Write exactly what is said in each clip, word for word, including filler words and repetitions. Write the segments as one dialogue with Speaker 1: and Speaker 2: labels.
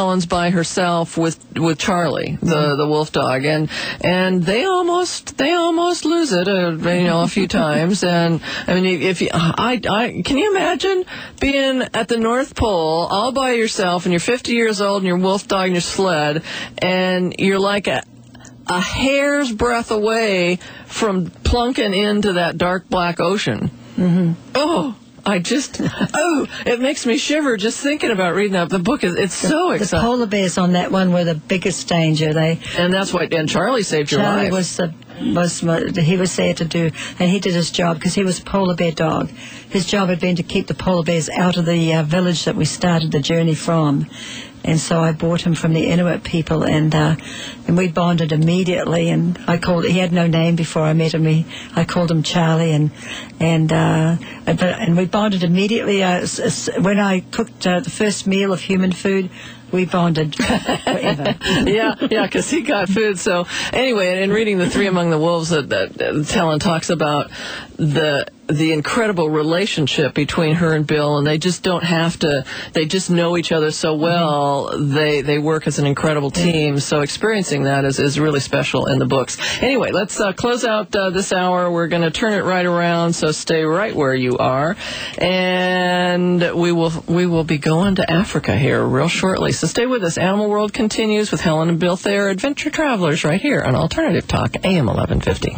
Speaker 1: one's by herself with with Charlie, the the wolf dog, and and they almost they almost lose it, uh, you know, a few times. And I mean, if you, I, I can you imagine being at the North Pole all by yourself, and you're fifty years old, and your wolf dog and your sled, and you're like a a hair's breadth away from plunking into that dark black ocean.
Speaker 2: Mm-hmm.
Speaker 1: Oh. I just, oh, it makes me shiver just thinking about reading that. The book is, it's
Speaker 2: the,
Speaker 1: so exciting.
Speaker 2: The polar bears on that one were the biggest danger. They
Speaker 1: and that's why, and Charlie saved your
Speaker 2: Charlie
Speaker 1: life.
Speaker 2: was the was he was there to do, and he did his job because he was a polar bear dog. His job had been to keep the polar bears out of the uh, village that we started the journey from. And so I bought him from the Inuit people, and uh, and we bonded immediately. And I called. He had no name before I met him. He, I called him Charlie, and and uh, but, and we bonded immediately. Uh, s- s- when I cooked uh, the first meal of human food, we bonded forever.
Speaker 1: yeah, yeah, because he got food. So anyway, in reading The Three Among the Wolves, that, that, that Helen talks about the the incredible relationship between her and Bill, and they just don't have to, they just know each other so well, mm-hmm. they they work as an incredible team, so experiencing that is, is really special in the books. Anyway, let's uh, close out uh, this hour. We're going to turn it right around, so stay right where you are, and we will we will be going to Africa here real shortly, so stay with us. Animal World continues with Helen and Bill Thayer, Adventure Travelers, right here on Alternative Talk, A M eleven fifty.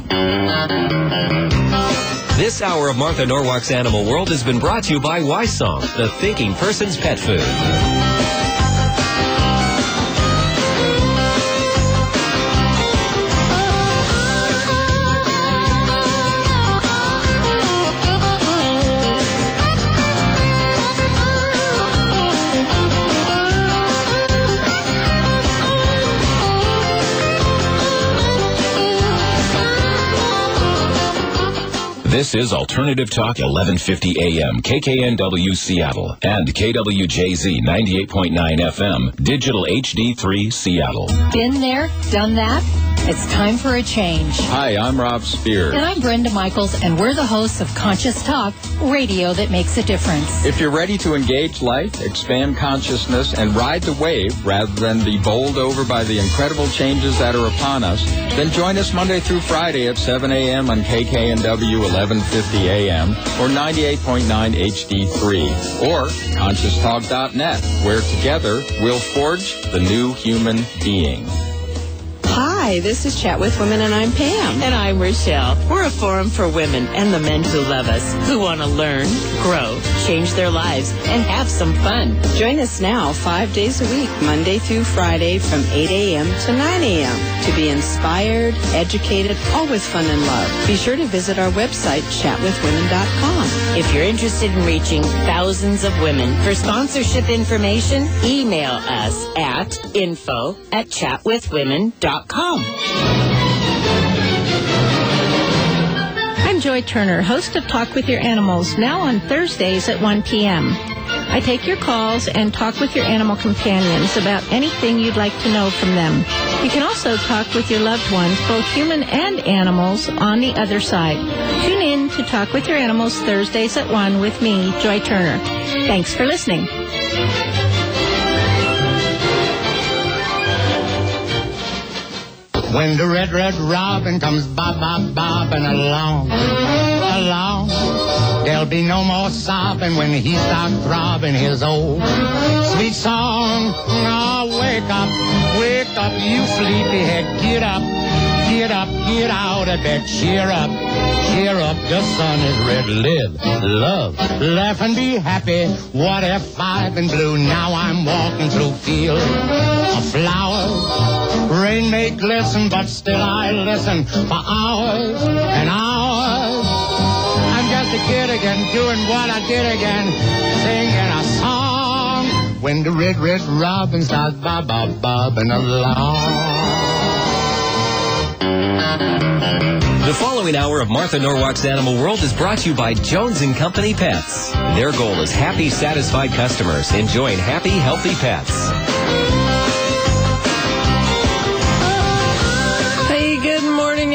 Speaker 3: This hour of Martha Norwalk's Animal World has been brought to you by Wisong, the thinking person's pet food. This is Alternative Talk eleven fifty A M, K K N W Seattle, and K W J Z ninety-eight point nine F M, Digital H D three Seattle.
Speaker 4: Been there, done that? It's time for a change.
Speaker 5: Hi, I'm Rob Spear.
Speaker 4: And I'm Brenda Michaels, and we're the hosts of Conscious Talk, radio that makes a difference.
Speaker 5: If you're ready to engage life, expand consciousness, and ride the wave rather than be bowled over by the incredible changes that are upon us, then join us Monday through Friday at seven A M on K K N W eleven fifty A M or ninety-eight point nine H D three or conscious talk dot net, where together we'll forge the new human being.
Speaker 6: Hi, this is Chat with Women, and I'm Pam.
Speaker 7: And I'm Rochelle. We're a forum for women and the men who love us, who want to learn, grow, change their lives, and have some fun.
Speaker 6: Join us now five days a week, Monday through Friday from eight A M to nine A M to be inspired, educated, all with fun and love. Be sure to visit our website, chat with women dot com.
Speaker 7: If you're interested in reaching thousands of women for sponsorship information, email us at info at chat with women dot com.
Speaker 8: I'm Joy Turner, host of Talk with Your Animals, now on Thursdays at one P M I take your calls and talk with your animal companions about anything you'd like to know from them. You can also talk with your loved ones, both human and animals, on the other side. Tune in to Talk with Your Animals Thursdays at one with me, Joy Turner. Thanks for listening.
Speaker 9: When the red, red robin comes bob, bob, bobbing along, along, there'll be no more sobbing when he starts throbbing his old sweet song. Oh, wake up, wake up, you sleepyhead, get up, get up, get out of bed, cheer up, cheer up, the sun is red, live, love, laugh and be happy. What if I've been blue? Now I'm walking through fields of flowers. Rain may glisten, but still I listen for hours and hours. I'm just a kid again, doing what I did again, singing a song. When the red, red robin starts bob, bob, bobbing along.
Speaker 3: The following hour of Martha Norwalk's Animal World is brought to you by Jones and Company Pets. Their goal is happy, satisfied customers enjoying happy, healthy pets.
Speaker 1: Hey, good morning, y'all. I'm Martha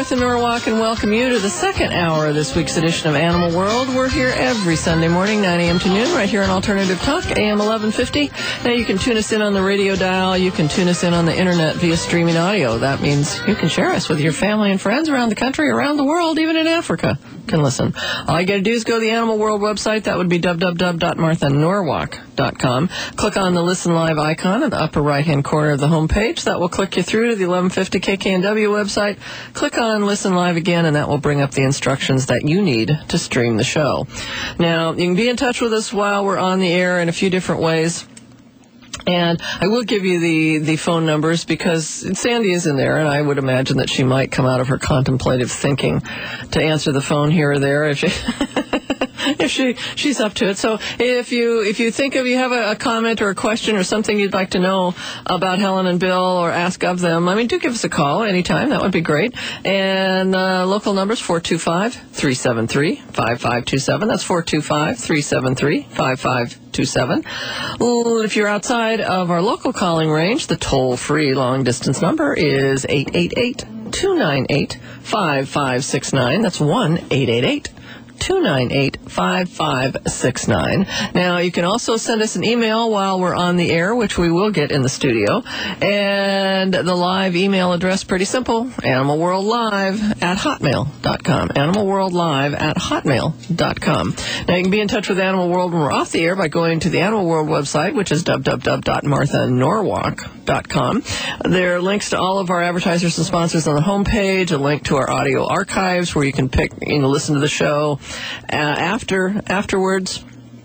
Speaker 1: Martha Norwalk, and welcome you to the second hour of this week's edition of Animal World. We're here every Sunday morning, nine a.m. to noon, right here on Alternative Talk, A M eleven fifty. Now, you can tune us in on the radio dial. You can tune us in on the internet via streaming audio. That means you can share us with your family and friends around the country, around the world, even in Africa. Can listen. All you got to do is go to the Animal World website. That would be w w w dot martha norwalk dot com. Click on the Listen Live icon in the upper right-hand corner of the homepage. That will click you through to the eleven fifty K K N W website. Click on Listen Live again, and that will bring up the instructions that you need to stream the show. Now, you can be in touch with us while we're on the air in a few different ways. And I will give you the, the phone numbers because Sandy is in there, and I would imagine that she might come out of her contemplative thinking to answer the phone here or there if she, if she she's up to it. So if you if you think of you have a, a comment or a question or something you'd like to know about Helen and Bill or ask of them, I mean, do give us a call anytime. That would be great. And uh, local numbers four two five, three seven three, five five two seven. That's four two five, three seven three, five five two seven. If you're outside of our local calling range, the toll-free long-distance number is eight eight eight, two nine eight, five five six nine. That's one eight eight eight, two nine eight, five five six nine. Now, you can also send us an email while we're on the air, which we will get in the studio. And the live email address, pretty simple, animalworldlive at hotmail dot com. animalworldlive at hotmail dot com. Now, you can be in touch with Animal World when we're off the air by going to the Animal World website, which is w w w dot martha norwalk dot com. There are links to all of our advertisers and sponsors on the homepage, a link to our audio archives where you can pick, you know, listen to the show uh, after afterwards.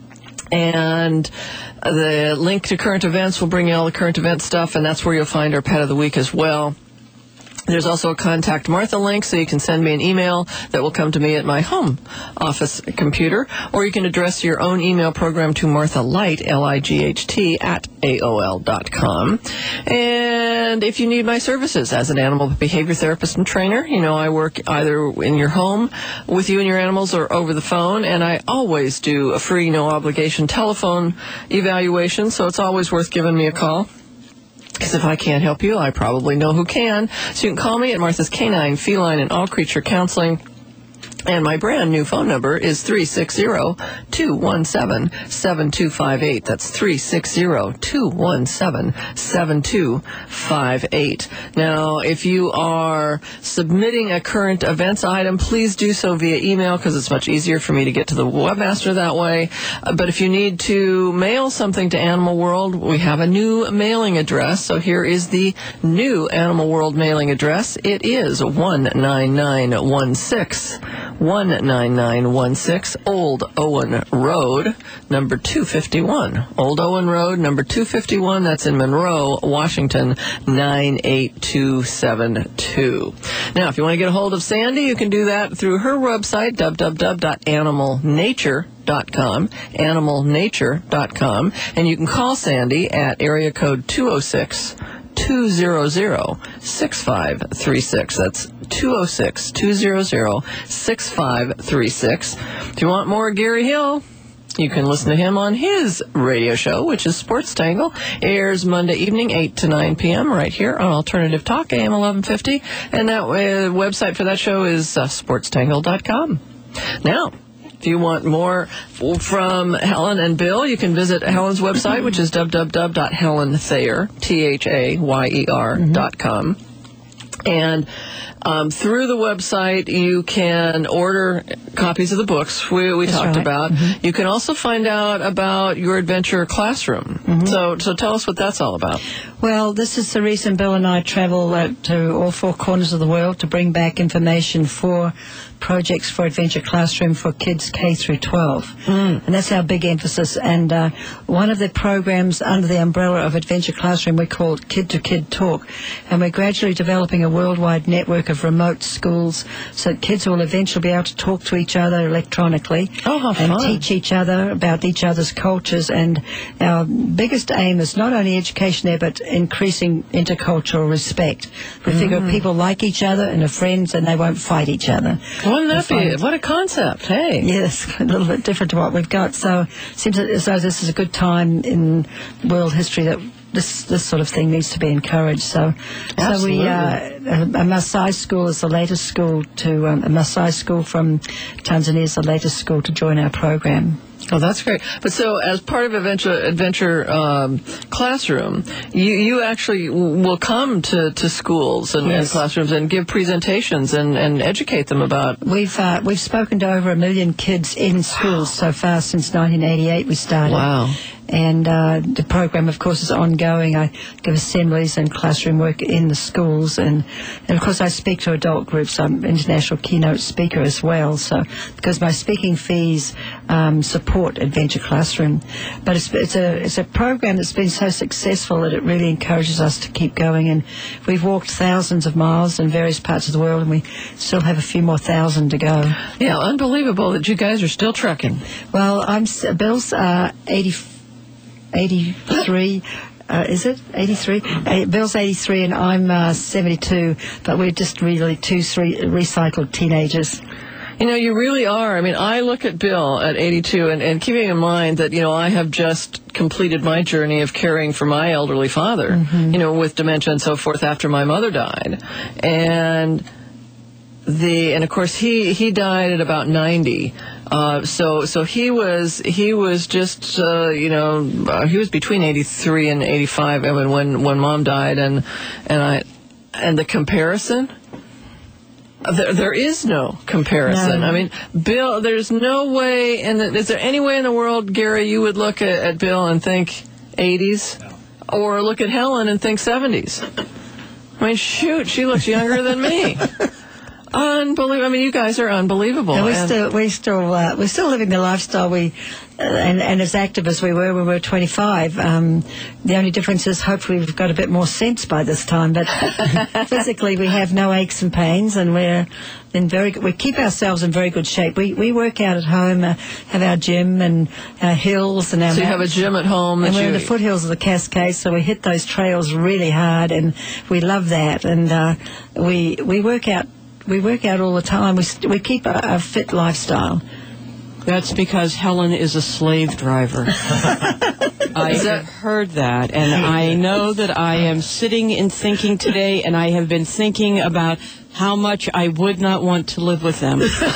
Speaker 1: And the link to current events will bring you all the current event stuff, and that's where you'll find our Pet of the Week as well. There's also a Contact Martha link, so you can send me an email that will come to me at my home office computer, or you can address your own email program to Martha Light, L I G H T, at A O L dot com. And if you need my services as an animal behavior therapist and trainer, you know, I work either in your home with you and your animals or over the phone, and I always do a free, no-obligation telephone evaluation, so it's always worth giving me a call. Because if I can't help you, I probably know who can. So you can call me at Martha's Canine, Feline, and All Creature Counseling. And my brand new phone number is three six zero, two one seven, seven two five eight. That's three six zero, two one seven, seven two five eight. Now, if you are submitting a current events item, please do so via email because it's much easier for me to get to the webmaster that way. Uh, but if you need to mail something to Animal World, we have a new mailing address. So here is the new Animal World mailing address. It is one nine nine one six. one nine nine one six Old Owen Road, number two fifty-one. Old Owen Road, number two fifty-one. That's in Monroe, Washington, nine eight two seven two. Now, if you want to get a hold of Sandy, you can do that through her website, w w w dot animal nature dot com, animal nature dot com, and you can call Sandy at area code two oh six, two hundred, six five three six. That's two oh six, two hundred, six five three six. If you want more Gary Hill, you can listen to him on his radio show, which is Sports Tangle. Airs Monday evening, eight to nine p.m. right here on Alternative Talk, A M eleven fifty. And that uh, website for that show is uh, sports tangle dot com. Now, if you want more from Helen and Bill, you can visit Helen's website, which is w w w dot helen thayer, T H A Y E R, mm-hmm. dot com. And um, through the website, you can order copies of the books we, we talked right. about. Mm-hmm. You can also find out about your adventure classroom. Mm-hmm. So, so tell us what that's all about.
Speaker 2: Well, this is the reason Bill and I travel uh, to all four corners of the world to bring back information for projects for Adventure Classroom for kids K through twelve. Mm. And that's our big emphasis. And uh, one of the programs under the umbrella of Adventure Classroom we call Kid to Kid Talk. And we're gradually developing a worldwide network of remote schools so that kids will eventually be able to talk to each other electronically.
Speaker 1: Oh, how fun.
Speaker 2: And teach each other about each other's cultures. And our biggest aim is not only education there, but increasing intercultural respect. We mm. figure people like each other and are friends and they won't fight each other.
Speaker 1: Wouldn't that be? What a concept, hey.
Speaker 2: Yes, a little bit different to what we've got. So it seems as though this is a good time in world history that this this sort of thing needs to be encouraged. So, so we uh, a, a Maasai school is the latest school to um, a Maasai school from Tanzania is the latest school to join our program.
Speaker 1: Oh, that's great. But so, as part of Adventure Adventure um, Classroom, you, you actually w- will come to, to schools and,
Speaker 2: Yes.
Speaker 1: and classrooms and give presentations and, and educate them about.
Speaker 2: We've uh, we've spoken to over a million kids in schools so far since nineteen eighty-eight. We started.
Speaker 1: Wow.
Speaker 2: And uh, the program, of course, is ongoing. I give assemblies and classroom work in the schools, and, and of course, I speak to adult groups. I'm an international keynote speaker as well. So, because my speaking fees um, support Adventure Classroom, but it's it's a it's a program that's been so successful that it really encourages us to keep going. And we've walked thousands of miles in various parts of the world, and we still have a few more thousand to go.
Speaker 1: Yeah, unbelievable that you guys are still trucking.
Speaker 2: Well, I'm s- Bill's uh, eighty. eighty-three, uh, is it? eighty-three? Uh, Bill's eighty-three and I'm uh, seventy-two, but we're just really two three recycled teenagers.
Speaker 1: You know, you really are. I mean, I look at Bill at eighty-two, and, and keeping in mind that, you know, I have just completed my journey of caring for my elderly father, mm-hmm. you know, with dementia and so forth after my mother died. And the and of course he he died at about ninety. Uh, so so he was he was just uh, you know uh, he was between eighty-three and eighty-five. I mean, when when Mom died, and and I and the comparison. There, there is no comparison.
Speaker 2: No.
Speaker 1: I mean, Bill, there's no way, and is there any way in the world, Gary, you would look at, at Bill and think eighties? No. Or look at Helen and think seventies? I mean, shoot, she looks younger than me. Unbelievable. I mean, you guys are unbelievable.
Speaker 2: And we
Speaker 1: and
Speaker 2: still, we still, uh, we're still living the lifestyle we, uh, and, and as active as we were when we were twenty-five. Um, the only difference is hopefully we've got a bit more sense by this time. But physically, we have no aches and pains, and we're in very. We keep ourselves in very good shape. We we work out at home, uh, have our gym and our hills and our.
Speaker 1: So you have a gym at home,
Speaker 2: and
Speaker 1: that
Speaker 2: we're in
Speaker 1: you...
Speaker 2: the foothills of the Cascades, so we hit those trails really hard, and we love that. And uh, we we work out. We work out all the time. We st- we keep a, a fit lifestyle.
Speaker 10: That's because Helen is a slave driver. I have heard that, and I know that I am sitting and thinking today, and I have been thinking about how much I would not want to live with them.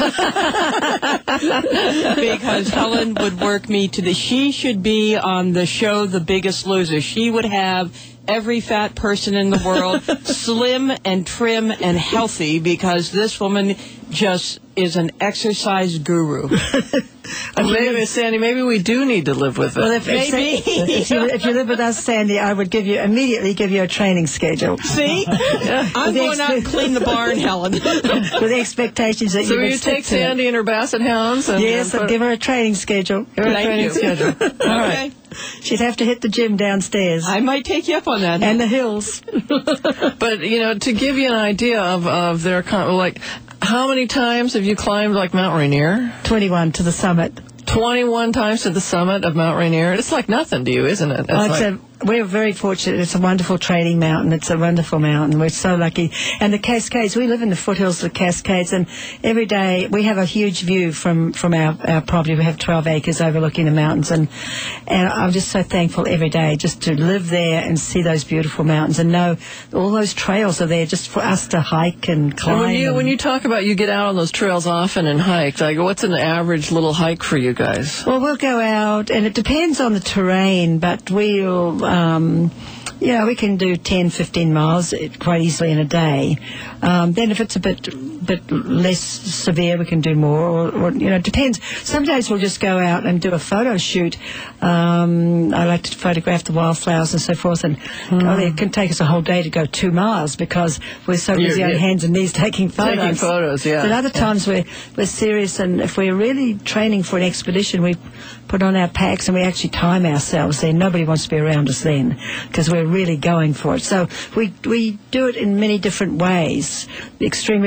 Speaker 10: Because Helen would work me to the... She should be on the show The Biggest Loser. She would have every fat person in the world slim and trim and healthy, because this woman just is an exercise guru.
Speaker 1: Maybe, Sandy, maybe we do need to live with it.
Speaker 2: Well, if,
Speaker 10: Maybe.
Speaker 2: if, you, if you live with us, Sandy, I would give you immediately give you a training schedule.
Speaker 10: See? I'm going out and clean the barn, Helen.
Speaker 2: With the expectations that
Speaker 1: so
Speaker 2: you would
Speaker 1: you
Speaker 2: stick
Speaker 1: take
Speaker 2: to it.
Speaker 1: Sandy and her Basset Hounds? And,
Speaker 2: Yes,
Speaker 1: and
Speaker 2: I'd give her a training schedule. Give her a
Speaker 10: Thank
Speaker 2: training
Speaker 10: you.
Speaker 2: schedule. All
Speaker 10: Okay.
Speaker 2: right. She'd have to hit the gym downstairs.
Speaker 10: I might take you up on that.
Speaker 2: And the hills.
Speaker 1: But, you know, to give you an idea of, of their, con- like, how many times have you climbed, like, Mount Rainier?
Speaker 2: twenty-one to the summit.
Speaker 1: twenty-one times to the summit of Mount Rainier. It's like nothing to you, isn't it? It's
Speaker 2: Oh, it's
Speaker 1: like,
Speaker 2: a, we're very fortunate. It's a wonderful trading mountain. It's a wonderful mountain. We're so lucky. And the Cascades, we live in the foothills of the Cascades, and every day we have a huge view from, from our, our property. We have twelve acres overlooking the mountains, and and I'm just so thankful every day just to live there and see those beautiful mountains and know all those trails are there just for us to hike and climb.
Speaker 1: when you
Speaker 2: and-
Speaker 1: when you talk about you get out on those trails often and hike, like what's an average little hike for you guys?
Speaker 2: Well, we'll go out, and it depends on the terrain, but we'll, um, you know, we can do ten, fifteen miles quite easily in a day. Um, then if it's a bit bit less severe, we can do more, or, or, you know, it depends. Some days we'll just go out and do a photo shoot. Um, I like to photograph the wildflowers and so forth, and
Speaker 1: Hmm.
Speaker 2: oh, it can take us a whole day to go two miles because we're so
Speaker 1: You're-
Speaker 2: busy on
Speaker 1: you're-
Speaker 2: hands and knees taking photos.
Speaker 1: Taking photos, yeah.
Speaker 2: But other times we're, we're serious, and if we're really training for an expedition, we put on our packs and we actually time ourselves then. Nobody wants to be around us then because we're really going for it. So we we do it in many different ways. Extremely relaxed.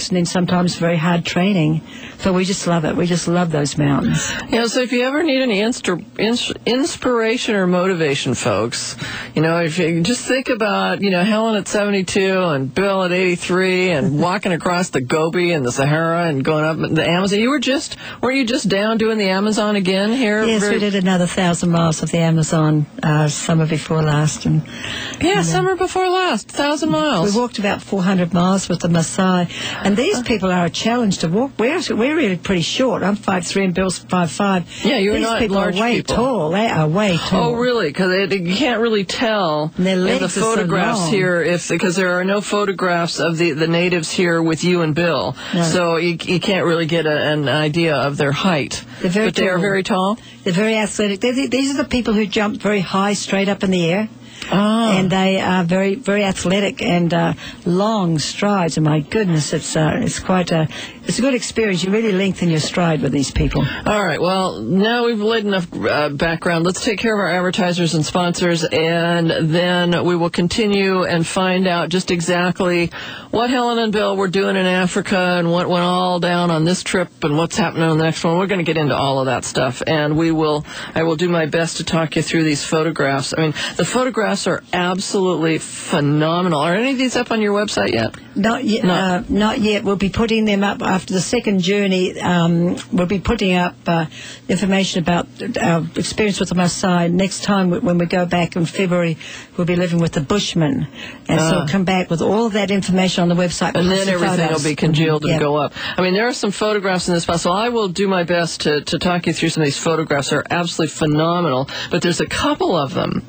Speaker 2: walks and then sometimes very hard training. But we just love it. We just love those mountains.
Speaker 1: You know, so if you ever need any instru- ins- inspiration or motivation, folks, you know, if you just think about, you know, Helen at seventy-two and Bill at eighty-three and walking across the Gobi and the Sahara and going up the Amazon. You were just, were you just down doing the Amazon again here?
Speaker 2: Yes,
Speaker 1: Very-
Speaker 2: we did another thousand miles of the Amazon uh, summer before last. And
Speaker 1: Yeah,
Speaker 2: you know,
Speaker 1: summer before last, thousand miles.
Speaker 2: we walked about four hundred miles with the Maasai. And these people are a challenge to walk. We're, we're really pretty short. I'm five three and Bill's five five.
Speaker 1: Yeah, you're
Speaker 2: These
Speaker 1: not
Speaker 2: people
Speaker 1: large
Speaker 2: are way
Speaker 1: people.
Speaker 2: tall. They are way tall.
Speaker 1: Oh, really? Because you can't really tell
Speaker 2: And their
Speaker 1: in the
Speaker 2: legs are so
Speaker 1: photographs
Speaker 2: long.
Speaker 1: here, if because there are no photographs of the, the natives here with you and Bill,
Speaker 2: No.
Speaker 1: so you, you can't really get a, an idea of their height.
Speaker 2: They're very
Speaker 1: but they are
Speaker 2: tall.
Speaker 1: very tall.
Speaker 2: They're very athletic. They're, these are the people who jump very high, straight up in the air.
Speaker 1: Oh.
Speaker 2: And they are very, very athletic and uh, long strides. And my goodness, it's uh, it's quite a it's a good experience. You really lengthen your stride with these people.
Speaker 1: All right. Well, now we've laid enough uh, background. Let's take care of our advertisers and sponsors, and then we will continue and find out just exactly what Helen and Bill were doing in Africa and what went all down on this trip and what's happening on the next one. We're going to get into all of that stuff, and we will. I will do my best to talk you through these photographs. I mean, the photographs are absolutely phenomenal. Are any of these up on your website yet?
Speaker 2: Not yet.
Speaker 1: No.
Speaker 2: Uh, not yet. We'll be putting them up after the second journey. Um, we'll be putting up uh, information about our experience with the Maasai. Next time, when we go back in February, we'll be living with the Bushmen, and so
Speaker 1: Ah.
Speaker 2: we'll come back with all of that information on the website.
Speaker 1: And
Speaker 2: plus
Speaker 1: then
Speaker 2: the
Speaker 1: everything
Speaker 2: photos.
Speaker 1: will be congealed and
Speaker 2: Yeah.
Speaker 1: go up. I mean, there are some photographs in this file, so I will do my best to, to talk you through some of these photographs. They're absolutely phenomenal, but there's a couple of them.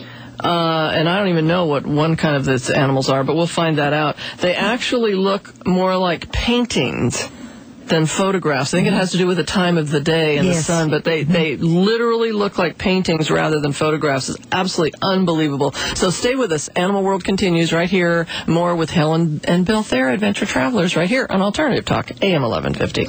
Speaker 1: Uh, and I don't even know what one kind of these animals are, but we'll find that out. They actually look more like paintings than photographs. I think it has to do with the time of the day and the
Speaker 2: Yes.
Speaker 1: sun, but they, they literally look like paintings rather than photographs. It's absolutely unbelievable. So stay with us. Animal World continues right here. More with Helen and Bill Thayer, Adventure Travelers, right here on Alternative Talk, A M eleven fifty.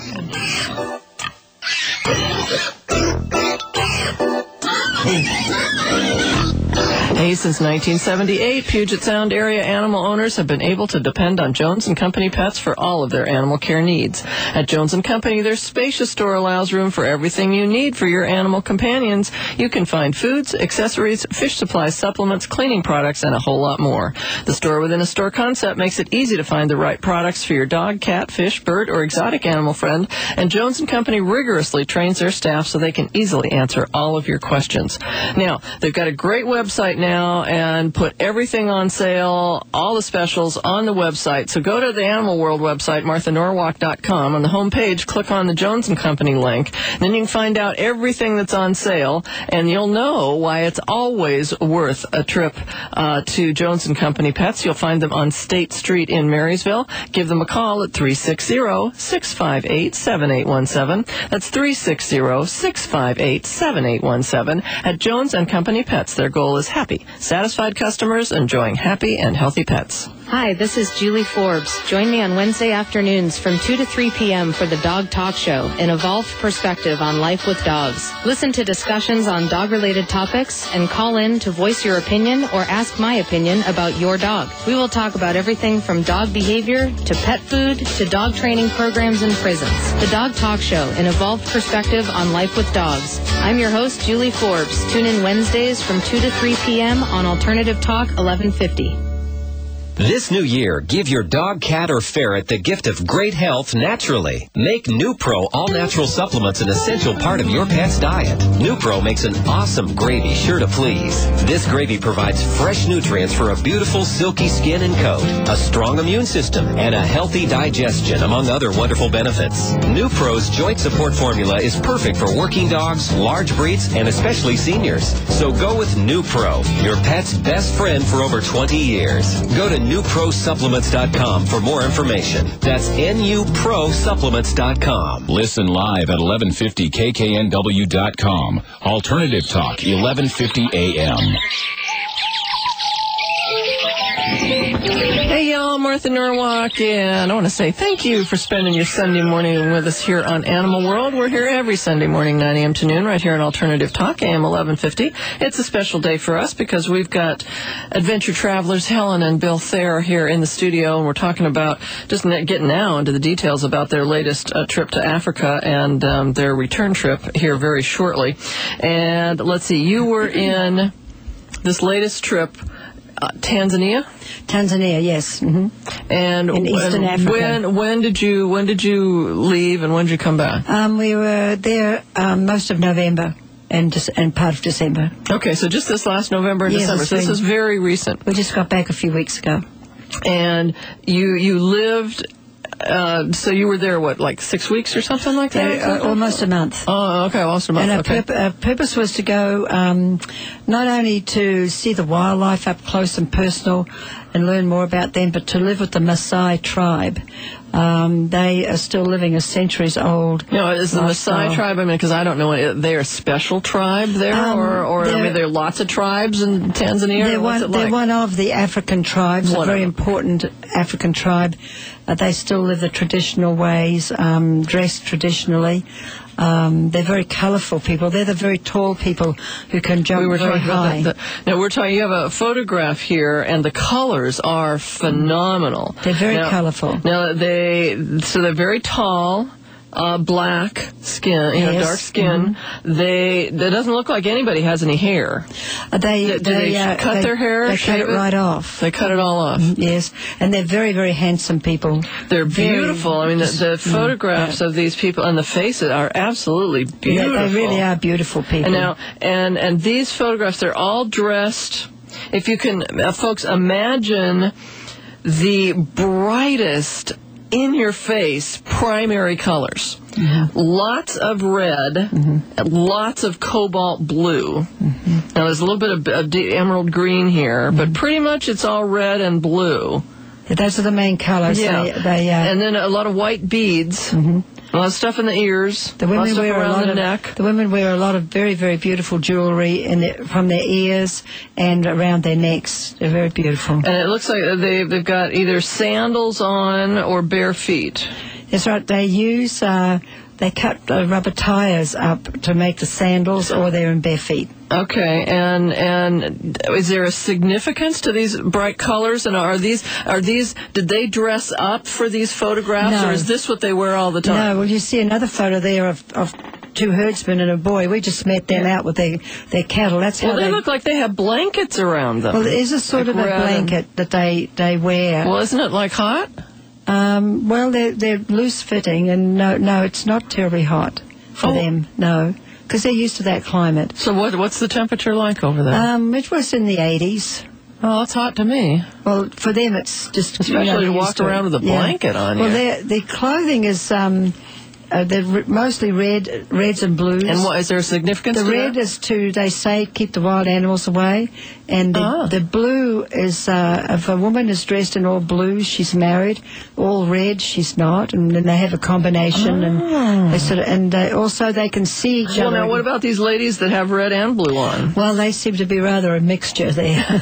Speaker 1: Hey, since nineteen seventy-eight, Puget Sound area animal owners have been able to depend on Jones and Company Pets for all of their animal care needs. At Jones and Company, their spacious store allows room for everything you need for your animal companions. You can find foods, accessories, fish supplies, supplements, cleaning products, and a whole lot more. The store within a store concept makes it easy to find the right products for your dog, cat, fish, bird, or exotic animal friend, and Jones and Company rigorously trains their staff so they can easily answer all of your questions. Now, they've got a great website now and put everything on sale, all the specials on the website. So go to the Animal World website, martha norwalk dot com. On the home page, click on the Jones and Company link. Then you can find out everything that's on sale, and you'll know why it's always worth a trip uh, to Jones and Company Pets. You'll find them on State Street in Marysville. Give them a call at three six zero, six five eight, seven eight one seven. That's three six zero, six five eight, seven eight one seven. At Jones and Company Pets, their goal is happy, satisfied customers enjoying happy and healthy pets.
Speaker 11: Hi, this is Julie Forbes. Join me on Wednesday afternoons from two to three p.m. for the Dog Talk Show, an evolved perspective on life with dogs. Listen to discussions on dog-related topics and call in to voice your opinion or ask my opinion about your dog. We will talk about everything from dog behavior to pet food to dog training programs in prisons. The Dog Talk Show, an evolved perspective on life with dogs. I'm your host, Julie Forbes. Tune in Wednesdays from two to three p.m. on Alternative Talk eleven fifty.
Speaker 3: This new year, give your dog, cat, or ferret the gift of great health naturally. Make NuPro all-natural supplements an essential part of your pet's diet. NuPro makes an awesome gravy sure to please. This gravy provides fresh nutrients for a beautiful, silky skin and coat, a strong immune system, and a healthy digestion, among other wonderful benefits. NuPro's joint support formula is perfect for working dogs, large breeds, and especially seniors. So go with NuPro, your pet's best friend for over twenty years. Go to new pro supplements dot com for more information. That's N U pro supplements dot com.
Speaker 12: Listen live at eleven fifty K K N W dot com. Alternative Talk, eleven fifty A M.
Speaker 2: Hey,
Speaker 1: Hey, y'all, Martha Norwalk, and I want to say thank you for spending your Sunday morning with us here on Animal World. We're here every Sunday morning, nine a.m. to noon, right here on Alternative Talk, A M eleven fifty. It's a special day for us because we've got adventure travelers Helen and Bill Thayer here in the studio, and we're talking about just getting now into the details about their latest uh, trip to Africa and um, their return trip here very shortly. And let's see, you were in this latest trip, uh, Tanzania?
Speaker 2: Tanzania, yes. Mm-hmm.
Speaker 1: And
Speaker 2: in Eastern
Speaker 1: when,
Speaker 2: Africa.
Speaker 1: When when did you when did you leave and when did you come back?
Speaker 2: Um, we were there um, most of November and Dec- and part of December.
Speaker 1: Okay, so just this last November and
Speaker 2: Yes,
Speaker 1: December. So this
Speaker 2: we-
Speaker 1: is very recent.
Speaker 2: We just got back a few weeks ago.
Speaker 1: And you you lived. Uh, so you were there, what, like six weeks or something like that?
Speaker 2: Uh, uh, almost a month.
Speaker 1: Oh, okay, almost a month.
Speaker 2: And our,
Speaker 1: okay.
Speaker 2: purp- our purpose was to go um, not only to see the wildlife up close and personal and learn more about them, but to live with the Maasai tribe. Um, they are still living a centuries old.
Speaker 1: No, is the
Speaker 2: lifestyle.
Speaker 1: Maasai tribe? I mean, because I don't know, are they a special tribe there,
Speaker 2: Um,
Speaker 1: or, or I
Speaker 2: they're-
Speaker 1: mean, there are lots of tribes in Tanzania.
Speaker 2: They're
Speaker 1: or what's
Speaker 2: one,
Speaker 1: it
Speaker 2: they're
Speaker 1: like?
Speaker 2: one of the African tribes,
Speaker 1: One
Speaker 2: a
Speaker 1: of
Speaker 2: very
Speaker 1: them.
Speaker 2: important African tribe. Uh, they still live the traditional ways, um, dress traditionally. Um, they're very colourful people. They're the very tall people who can jump
Speaker 1: We were
Speaker 2: very
Speaker 1: talking about
Speaker 2: high.
Speaker 1: that. the- Now we're talking. You have a photograph here, and the colors are phenomenal.
Speaker 2: They're very
Speaker 1: Now-
Speaker 2: colourful.
Speaker 1: Now they, so they're very tall, uh, black skin, you know,
Speaker 2: Yes.
Speaker 1: dark skin. They, that doesn't look like anybody has any hair.
Speaker 2: Uh, they
Speaker 1: Do
Speaker 2: they,
Speaker 1: they
Speaker 2: uh,
Speaker 1: cut
Speaker 2: they-
Speaker 1: their hair?
Speaker 2: They cut
Speaker 1: shave
Speaker 2: it right off.
Speaker 1: They cut it all off.
Speaker 2: Yes, and they're very, very handsome people.
Speaker 1: They're
Speaker 2: Very-
Speaker 1: beautiful. I mean, the, the photographs of these people and the faces are absolutely
Speaker 2: Yeah,
Speaker 1: beautiful.
Speaker 2: they really are beautiful people.
Speaker 1: And now, and and these photographs, they're all dressed. If you can, uh, folks, imagine the brightest, in-your-face primary colors.
Speaker 2: Mm-hmm.
Speaker 1: Lots of red, and lots of cobalt blue.
Speaker 2: Mm-hmm.
Speaker 1: Now, there's a little bit of, of de- emerald green here, but pretty much it's all red and blue.
Speaker 2: Yeah, those are the main colours.
Speaker 1: Yeah.
Speaker 2: They, they, uh,
Speaker 1: And then a lot of white beads.
Speaker 2: Mm-hmm.
Speaker 1: A lot of stuff in the ears.
Speaker 2: The
Speaker 1: a lot of
Speaker 2: women
Speaker 1: stuff
Speaker 2: wear a
Speaker 1: around
Speaker 2: lot
Speaker 1: the
Speaker 2: of
Speaker 1: neck.
Speaker 2: the women wear a lot of very, very beautiful jewelry in their, from their ears and around their necks. They're very beautiful.
Speaker 1: And it looks like they, they've got either sandals on or bare feet.
Speaker 2: That's right. They use uh, they cut uh, rubber tires up to make the sandals, or they're in bare feet.
Speaker 1: Okay, and and is there a significance to these bright colors? And are these are these did they dress up for these photographs,
Speaker 2: No.
Speaker 1: or is this what they wear all the time?
Speaker 2: No, well, you see another photo there of, of two herdsmen and a boy. We just met them out with their, their cattle. That's how
Speaker 1: Well, they
Speaker 2: they
Speaker 1: look like they have blankets around them.
Speaker 2: Well, there is a sort
Speaker 1: Like
Speaker 2: of a
Speaker 1: red and-
Speaker 2: blanket that they, they wear.
Speaker 1: Well, isn't it like hot?
Speaker 2: Um, well, they're, they're loose fitting, and no, no, it's not terribly hot for
Speaker 1: Oh.
Speaker 2: them. No, because they're used to that climate.
Speaker 1: So what what's the temperature like over there?
Speaker 2: Um, it was in the eighties.
Speaker 1: Oh, it's hot to me.
Speaker 2: Well, for them, it's just
Speaker 1: Especially
Speaker 2: you know,
Speaker 1: to
Speaker 2: they're
Speaker 1: walk
Speaker 2: used to it.
Speaker 1: around with a
Speaker 2: Yeah.
Speaker 1: blanket on
Speaker 2: Well,
Speaker 1: you.
Speaker 2: their their clothing is um, uh, they're re- mostly red, reds and blues.
Speaker 1: And what is there a significance
Speaker 2: The
Speaker 1: to
Speaker 2: red
Speaker 1: that?
Speaker 2: is to, they say, keep the wild animals away. And the,
Speaker 1: Ah.
Speaker 2: the blue is, uh, if a woman is dressed in all blue, she's married. All red, she's not. And then they have a combination. And they sort of, and they, also they can see each
Speaker 1: Well,
Speaker 2: other.
Speaker 1: now what about these ladies that have red and blue on?
Speaker 2: Well, they seem to be rather a mixture there.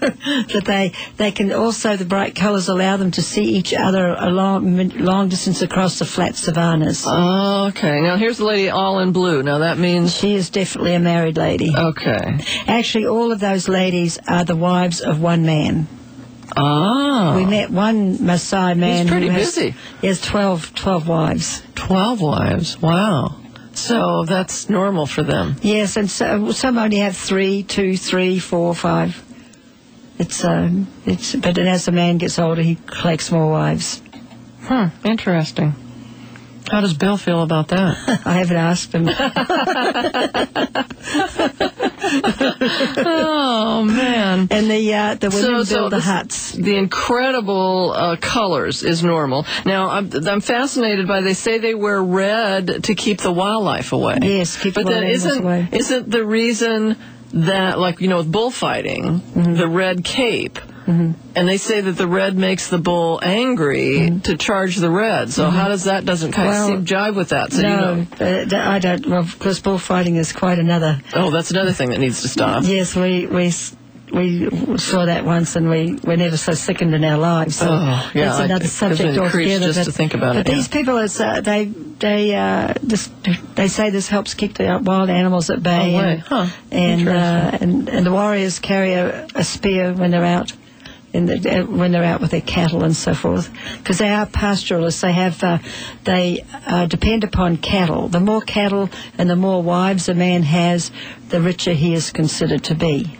Speaker 2: But they, they can also, the bright colours allow them to see each other a long, long distance across the flat savannas.
Speaker 1: Oh, okay. Now here's the lady all in blue. Now that means
Speaker 2: She is definitely a married lady.
Speaker 1: okay.
Speaker 2: Actually, all of those ladies are the wives of one man.
Speaker 1: Ah,
Speaker 2: We met one Maasai man
Speaker 1: He's pretty
Speaker 2: who has,
Speaker 1: busy.
Speaker 2: He has twelve, twelve wives.
Speaker 1: twelve wives. Wow. So that's normal for them.
Speaker 2: Yes, and so, some only have three, two, three, four, five. It's um, it's but as the man gets older, he collects more wives.
Speaker 1: Hmm. Interesting. How does Bill feel about that?
Speaker 2: I haven't asked him.
Speaker 1: Oh man.
Speaker 2: And the uh, the women
Speaker 1: So,
Speaker 2: build
Speaker 1: so
Speaker 2: the huts.
Speaker 1: The incredible uh, colors is normal. Now, I'm, I'm fascinated by. They say they wear red to keep the wildlife away.
Speaker 2: Yes, keep
Speaker 1: but
Speaker 2: the
Speaker 1: then
Speaker 2: wild animals
Speaker 1: isn't
Speaker 2: away.
Speaker 1: isn't the reason that, like, you know, with bullfighting,
Speaker 2: Mm-hmm.
Speaker 1: the red cape. And they say that the red makes the bull angry to charge the red. So how does that doesn't kind
Speaker 2: Mm-hmm. Well,
Speaker 1: of seem jive with that? So
Speaker 2: no,
Speaker 1: you know.
Speaker 2: uh, I don't. Well, because bullfighting is quite another.
Speaker 1: Oh, that's another thing that needs to stop.
Speaker 2: Yes, we we s- we saw that once, and we were never so sickened in our lives. So
Speaker 1: oh, yeah,
Speaker 2: that's another
Speaker 1: I,
Speaker 2: subject
Speaker 1: it
Speaker 2: altogether.
Speaker 1: Just
Speaker 2: but,
Speaker 1: to think about
Speaker 2: but
Speaker 1: it.
Speaker 2: these
Speaker 1: yeah.
Speaker 2: people, is, uh, they they uh, this, they say this helps keep the wild animals at bay.
Speaker 1: Oh,
Speaker 2: and
Speaker 1: huh.
Speaker 2: and, uh, and and the warriors carry a, a spear when they're out. In the, when they're out with their cattle and so forth, because they are pastoralists. They have uh, they uh, depend upon cattle. The more cattle and the more wives a man has, the richer he is considered to be.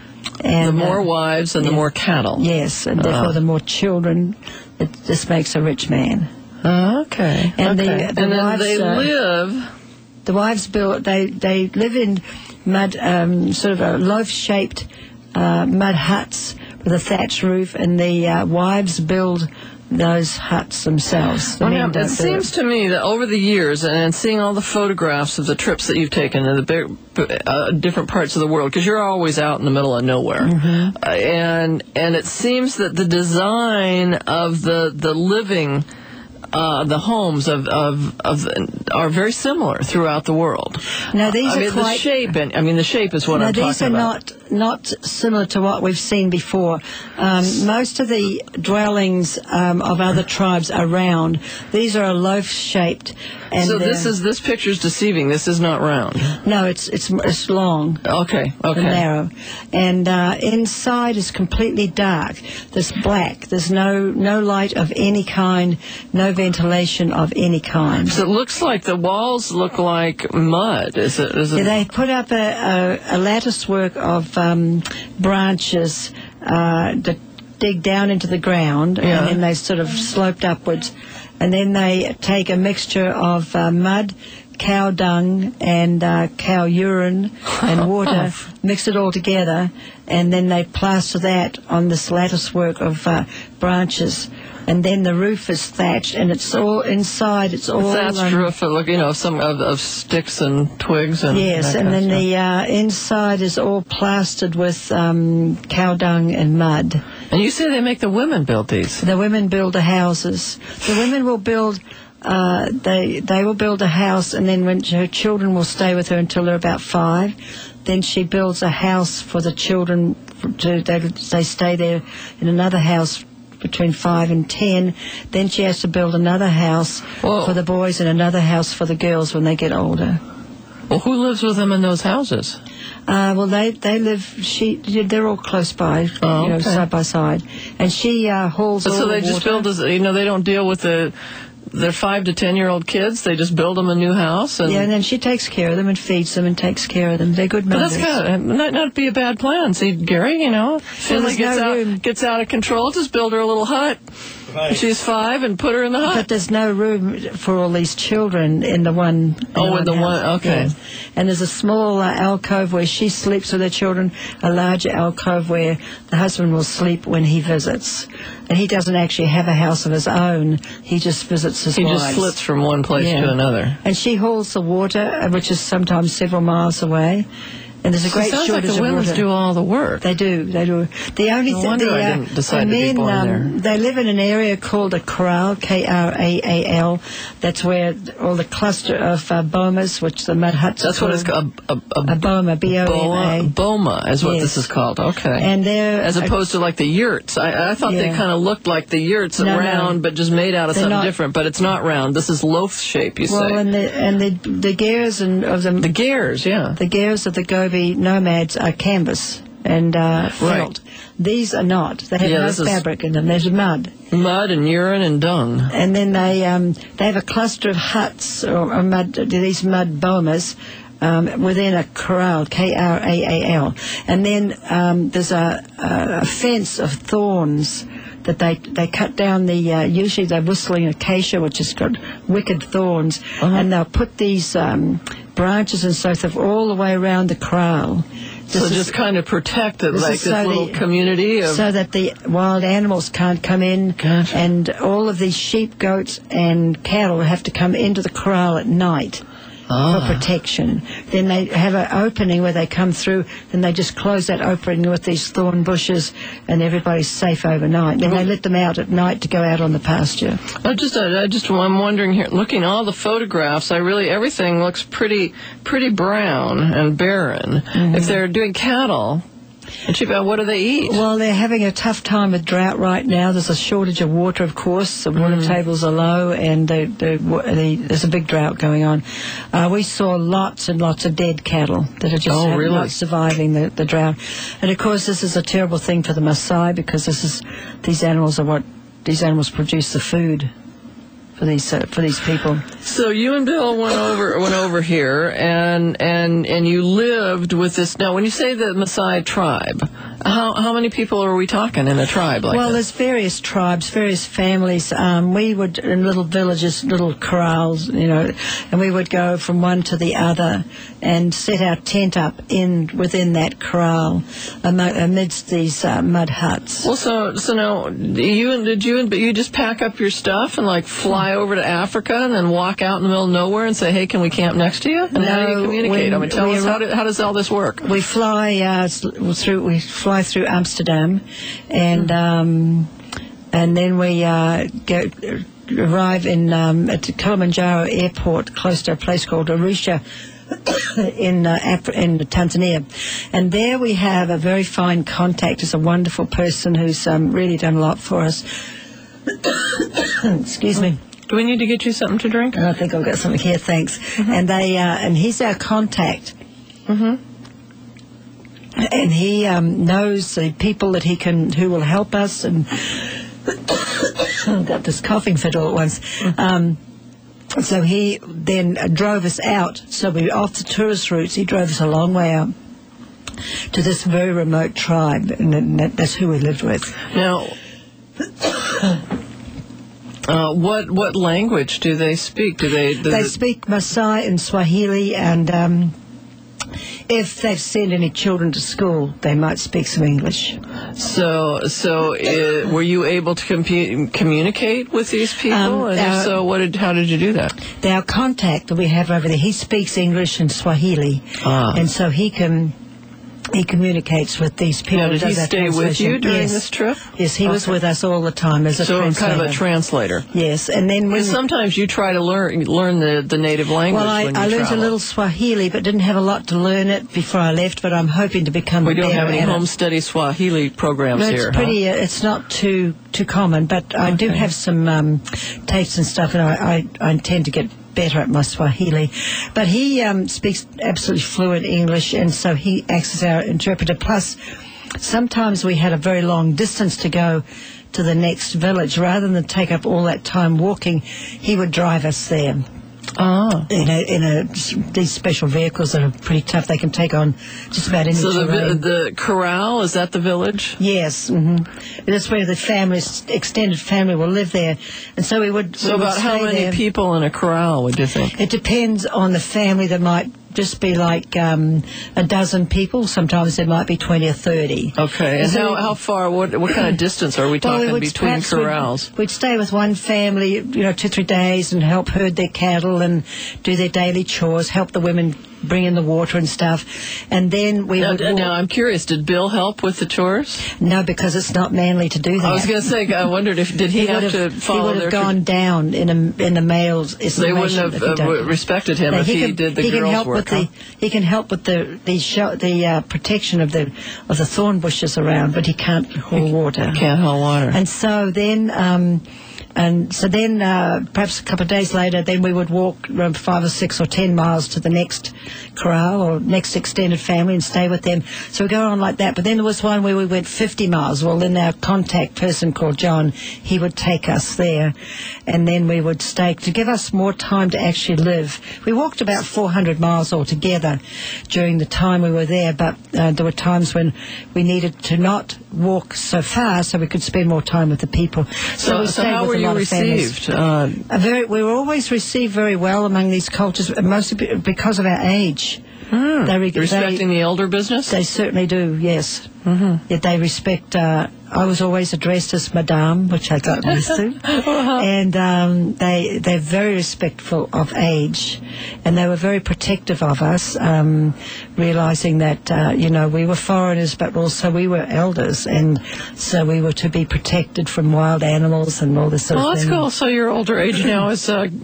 Speaker 2: And,
Speaker 1: the more
Speaker 2: uh,
Speaker 1: wives and
Speaker 2: yeah,
Speaker 1: the more cattle.
Speaker 2: Yes, and therefore
Speaker 1: uh.
Speaker 2: the more children. It just makes a rich man.
Speaker 1: Uh, okay.
Speaker 2: And
Speaker 1: okay.
Speaker 2: the, the
Speaker 1: and then
Speaker 2: wives,
Speaker 1: they
Speaker 2: uh,
Speaker 1: live.
Speaker 2: The wives build. They they live in mud, um, sort of a loaf-shaped uh, mud huts with a thatched roof, and the uh, wives build those huts themselves. The
Speaker 1: Well,
Speaker 2: men
Speaker 1: now,
Speaker 2: don't
Speaker 1: it
Speaker 2: do
Speaker 1: seems to me that over the years, and, and seeing all the photographs of the trips that you've taken to the big, uh, different parts of the world, because you're always out in the middle of nowhere,
Speaker 2: Mm-hmm.
Speaker 1: uh, and and it seems that the design of the the living. Uh, the homes of, of of are very similar throughout the world.
Speaker 2: Now these
Speaker 1: I
Speaker 2: are
Speaker 1: mean,
Speaker 2: quite.
Speaker 1: the shape, and I mean the shape is what
Speaker 2: now
Speaker 1: I'm talking
Speaker 2: these are
Speaker 1: about.
Speaker 2: not not similar to what we've seen before. Um, most of the dwellings um, of other tribes are round. These are loaf-shaped. And
Speaker 1: so this
Speaker 2: uh,
Speaker 1: is this picture's deceiving. This is not round.
Speaker 2: No, it's it's it's long.
Speaker 1: Okay, okay.
Speaker 2: And narrow, and uh, inside is completely dark. There's black. There's no no light of any kind. No ventilation of any kind.
Speaker 1: So it looks like the walls look like mud. Is it? Is it?
Speaker 2: Yeah, they put up a, a, a lattice work of um, branches uh, that dig down into the ground,
Speaker 1: Yeah.
Speaker 2: and then they sort of sloped upwards. And then they take a mixture of uh, mud, cow dung, and uh, cow urine and water, mix it all together, and then they plaster that on this lattice work of uh, branches. And then the roof is thatched, and it's all inside. It's all
Speaker 1: thatched
Speaker 2: um,
Speaker 1: roof, of, you know, some of, of sticks and twigs and
Speaker 2: yes,
Speaker 1: that
Speaker 2: and
Speaker 1: kind
Speaker 2: then
Speaker 1: of
Speaker 2: the uh, inside is all plastered with um, cow dung and mud.
Speaker 1: stuff. And you say they make the women build these?
Speaker 2: The women build the houses. The women will build. Uh, they they will build a house, and then when her children will stay with her until they're about five. Then she builds a house for the children. To, they they stay there in another house between five and ten. Then she has to build another house
Speaker 1: Whoa.
Speaker 2: for the boys and another house for the girls when they get older.
Speaker 1: Well, who lives with them in those houses?
Speaker 2: Uh, well, they they live. She they're all close by,
Speaker 1: Oh,
Speaker 2: you know,
Speaker 1: okay.
Speaker 2: side by side, and she uh, hauls
Speaker 1: So,
Speaker 2: all
Speaker 1: so
Speaker 2: the
Speaker 1: they just
Speaker 2: water.
Speaker 1: build, as, you know, they don't deal with the their five to ten year old kids. They just build them a new house. And
Speaker 2: Yeah, and then she takes care of them and feeds them and takes care of them. They're good
Speaker 1: But
Speaker 2: mothers.
Speaker 1: that's kind of not not be a bad plan. See, Gary, you know, Finley
Speaker 2: there's
Speaker 1: gets
Speaker 2: no
Speaker 1: out
Speaker 2: room.
Speaker 1: gets out of control. Just build her a little hut. She's five, and put her in the hut.
Speaker 2: But there's no room for all these children in the one.
Speaker 1: Oh, in the
Speaker 2: house.
Speaker 1: one- okay.
Speaker 2: Yes. And there's a small uh, alcove where she sleeps with her children, a larger alcove where the husband will sleep when he visits. And he doesn't actually have a house of his own. He just visits his
Speaker 1: He
Speaker 2: wives.
Speaker 1: just flits from one place
Speaker 2: Yeah.
Speaker 1: to another.
Speaker 2: And she hauls the water, uh, which is sometimes several miles away. And there's a
Speaker 1: So
Speaker 2: great
Speaker 1: it sounds like
Speaker 2: shortage
Speaker 1: the
Speaker 2: of
Speaker 1: women
Speaker 2: water.
Speaker 1: do all the work.
Speaker 2: They do, they do. The only
Speaker 1: No
Speaker 2: thing,
Speaker 1: wonder
Speaker 2: the,
Speaker 1: I
Speaker 2: uh,
Speaker 1: didn't decide
Speaker 2: the
Speaker 1: to be
Speaker 2: men,
Speaker 1: born
Speaker 2: um,
Speaker 1: there.
Speaker 2: they live in an area called a corral, K R A A L. That's where all the cluster of uh, bomas, which the mud huts.
Speaker 1: That's
Speaker 2: are
Speaker 1: what it's
Speaker 2: called.
Speaker 1: called. A, a,
Speaker 2: A boma, B O M A.
Speaker 1: Boma, boma is what
Speaker 2: Yes.
Speaker 1: this is called. Okay.
Speaker 2: And they're
Speaker 1: as opposed to like the yurts. I, I thought they
Speaker 2: Yeah.
Speaker 1: kind of looked like the yurts,
Speaker 2: No, no.
Speaker 1: round, but just made out of
Speaker 2: They're
Speaker 1: something
Speaker 2: not-
Speaker 1: different. But it's not round. This is loaf shape. You
Speaker 2: well,
Speaker 1: say
Speaker 2: and the and the the gears and of the
Speaker 1: the gears, yeah.
Speaker 2: the gears of the Gobi nomads are canvas and uh, felt. These are not. They have
Speaker 1: Yeah,
Speaker 2: no
Speaker 1: this is-
Speaker 2: fabric in them. There's mud.
Speaker 1: Mud and urine and dung.
Speaker 2: And then they um, they have a cluster of huts or, or mud, these mud bomas um, within a corral, K R A A L. And then um, there's a, a fence of thorns that they they cut down the, uh, usually they're whistling acacia, which has got wicked thorns,
Speaker 1: Uh-huh.
Speaker 2: and they'll put these um, branches and so forth all the way around the corral.
Speaker 1: So
Speaker 2: This is-
Speaker 1: just kind of protect it,
Speaker 2: this
Speaker 1: like
Speaker 2: is
Speaker 1: this
Speaker 2: so
Speaker 1: little
Speaker 2: the-
Speaker 1: community of.
Speaker 2: so that the wild animals can't come in,
Speaker 1: Gotcha.
Speaker 2: and all of these sheep, goats, and cattle have to come into the corral at night
Speaker 1: Ah.
Speaker 2: for protection. Then they have an opening where they come through, and they just close that opening with these thorn bushes, and everybody's safe overnight. Then they let them out at night to go out on the pasture.
Speaker 1: I just, I, I just, I'm wondering here. Looking at all the photographs, I really everything looks pretty, pretty brown and barren.
Speaker 2: Mm-hmm.
Speaker 1: If they're doing cattle, And Chiba, what do they eat?
Speaker 2: Well, they're having a tough time with drought right now. There's a shortage of water, of course. The water mm. tables are low, and the, the, the, there's a big drought going on. Uh, we saw lots and lots of dead cattle that are just
Speaker 1: oh, really?
Speaker 2: not surviving the, the drought. And, of course, this is a terrible thing for the Maasai because this is these animals are what these animals produce the food for these uh, for these people.
Speaker 1: So you and Bill went over went over here, and and and you lived with this. Now, when you say the Maasai tribe, how how many people are we talking in a tribe like
Speaker 2: well,
Speaker 1: this?
Speaker 2: There's various tribes, various families. Um, we would in little villages, little corrals, you know, and we would go from one to the other and set our tent up in within that corral amidst these uh, mud huts.
Speaker 1: Well, so so now you and did you and but you just pack up your stuff and like fly over to Africa and then walk out in the middle of nowhere and say, hey, can we camp next to you? And
Speaker 2: no,
Speaker 1: how do you communicate? I mean, tell us, how, do, how does all this work?
Speaker 2: We fly uh, through we fly through Amsterdam, and um, and then we uh, go, arrive in um, at Kilimanjaro Airport, close to a place called Arusha in uh, Af- in Tanzania. And there we have a very fine contact. It's a wonderful person who's um, really done a lot for us. Excuse me.
Speaker 1: Do we need to get you something to drink?
Speaker 2: I think I've got something here, thanks. Mm-hmm. And they uh, and he's our contact.
Speaker 1: Mm-hmm.
Speaker 2: And he um, knows the people that he can, who will help us. And I've got this coughing fit all at once. Um, so he then drove us out. So we off the tourist routes. He drove us a long way out to this very remote tribe, and that, that's who we lived with.
Speaker 1: Now. Uh, what what language do they speak? Do they? Do
Speaker 2: they speak Maasai and Swahili, and um, if they've sent any children to school, they might speak some English.
Speaker 1: So, so uh, were you able to compu- communicate with these people?
Speaker 2: Um,
Speaker 1: and
Speaker 2: our,
Speaker 1: if so, what did? How did you do that?
Speaker 2: Our contact that we have over there, he speaks English and Swahili,
Speaker 1: ah.
Speaker 2: and so he can. He communicates with these people.
Speaker 1: Now, did he stay with you during
Speaker 2: yes.
Speaker 1: this trip?
Speaker 2: Yes, he okay. was with us all the time as a
Speaker 1: so
Speaker 2: translator.
Speaker 1: kind of a translator.
Speaker 2: Yes, and then when
Speaker 1: sometimes you try to learn learn the, the native language.
Speaker 2: Well, I,
Speaker 1: when you
Speaker 2: I learned
Speaker 1: travel.
Speaker 2: a little Swahili, but didn't have a lot to learn it before I left. But I'm hoping to become.
Speaker 1: We don't have any
Speaker 2: home
Speaker 1: study Swahili programs
Speaker 2: no, it's
Speaker 1: here.
Speaker 2: Pretty,
Speaker 1: huh?
Speaker 2: uh, it's not too too common, but I
Speaker 1: okay.
Speaker 2: do have some um, tapes and stuff, and I, I, I intend to get better at my Swahili. But he um, speaks absolutely fluent English, and so he acts as our interpreter. Plus, sometimes we had a very long distance to go to the next village. Rather than take up all that time walking, he would drive us there.
Speaker 1: Ah.
Speaker 2: In a, in a, these special vehicles that are pretty tough. They can take on just about any
Speaker 1: So the,
Speaker 2: terrain.
Speaker 1: the corral, is that the village?
Speaker 2: Yes. Mm-hmm. That's where the family, extended family will live there. And so we would
Speaker 1: So
Speaker 2: we
Speaker 1: about
Speaker 2: would
Speaker 1: how many
Speaker 2: there.
Speaker 1: people in a corral would you think?
Speaker 2: It depends on the family. There might just be like um, a dozen people. Sometimes there might be twenty or thirty.
Speaker 1: Okay. And
Speaker 2: so
Speaker 1: how, how far, what what kind of distance are we talking
Speaker 2: well, we
Speaker 1: between corrals?
Speaker 2: We'd, we'd stay with one family, you know, two, three days and help herd their cattle and do their daily chores, help the women bring in the water and stuff. And then we
Speaker 1: now,
Speaker 2: would... Walk.
Speaker 1: Now, I'm curious, did Bill help with the chores?
Speaker 2: No, because it's not manly to do that.
Speaker 1: I was going to say, I wondered if, did he,
Speaker 2: he
Speaker 1: have,
Speaker 2: have
Speaker 1: to follow
Speaker 2: He would have
Speaker 1: their
Speaker 2: gone down in a, in a male's estimation.
Speaker 1: They wouldn't have uh, respected him
Speaker 2: no,
Speaker 1: if
Speaker 2: he,
Speaker 1: he
Speaker 2: can,
Speaker 1: did the
Speaker 2: he
Speaker 1: girls'
Speaker 2: can help
Speaker 1: work.
Speaker 2: With
Speaker 1: huh?
Speaker 2: the, he can help with the the, show, the uh, protection of the of the thorn bushes around, but he can't haul water.
Speaker 1: Can't haul water.
Speaker 2: And so then... Um, And so then, uh, perhaps a couple of days later, then we would walk around five or six or ten miles to the next corral or next extended family and stay with them. So we go on like that. But then there was one where we went fifty miles. Well, then our contact person called John, he would take us there. And then we would stay to give us more time to actually live. We walked about four hundred miles altogether during the time we were there. But uh, there were times when we needed to not walk so far so we could spend more time with the people. So,
Speaker 1: So,
Speaker 2: we
Speaker 1: so
Speaker 2: stayed
Speaker 1: how
Speaker 2: with
Speaker 1: were
Speaker 2: a
Speaker 1: you
Speaker 2: lot of
Speaker 1: received? Uh,
Speaker 2: a very, we were always received very well among these cultures, mostly because of our age.
Speaker 1: Hmm.
Speaker 2: They re-
Speaker 1: Respecting
Speaker 2: they,
Speaker 1: the elder business?
Speaker 2: They certainly do, yes.
Speaker 1: Mm-hmm.
Speaker 2: Yet they respect, uh, I was always addressed as Madame, which I got used to.
Speaker 1: uh-huh.
Speaker 2: And um, they, they're very respectful of age. And they were very protective of us, um, realizing that, uh, you know, we were foreigners, but also we were elders. And so we were to be protected from wild animals and all this sort
Speaker 1: well,
Speaker 2: of
Speaker 1: that's
Speaker 2: thing.
Speaker 1: cool. So your older age now is... Uh,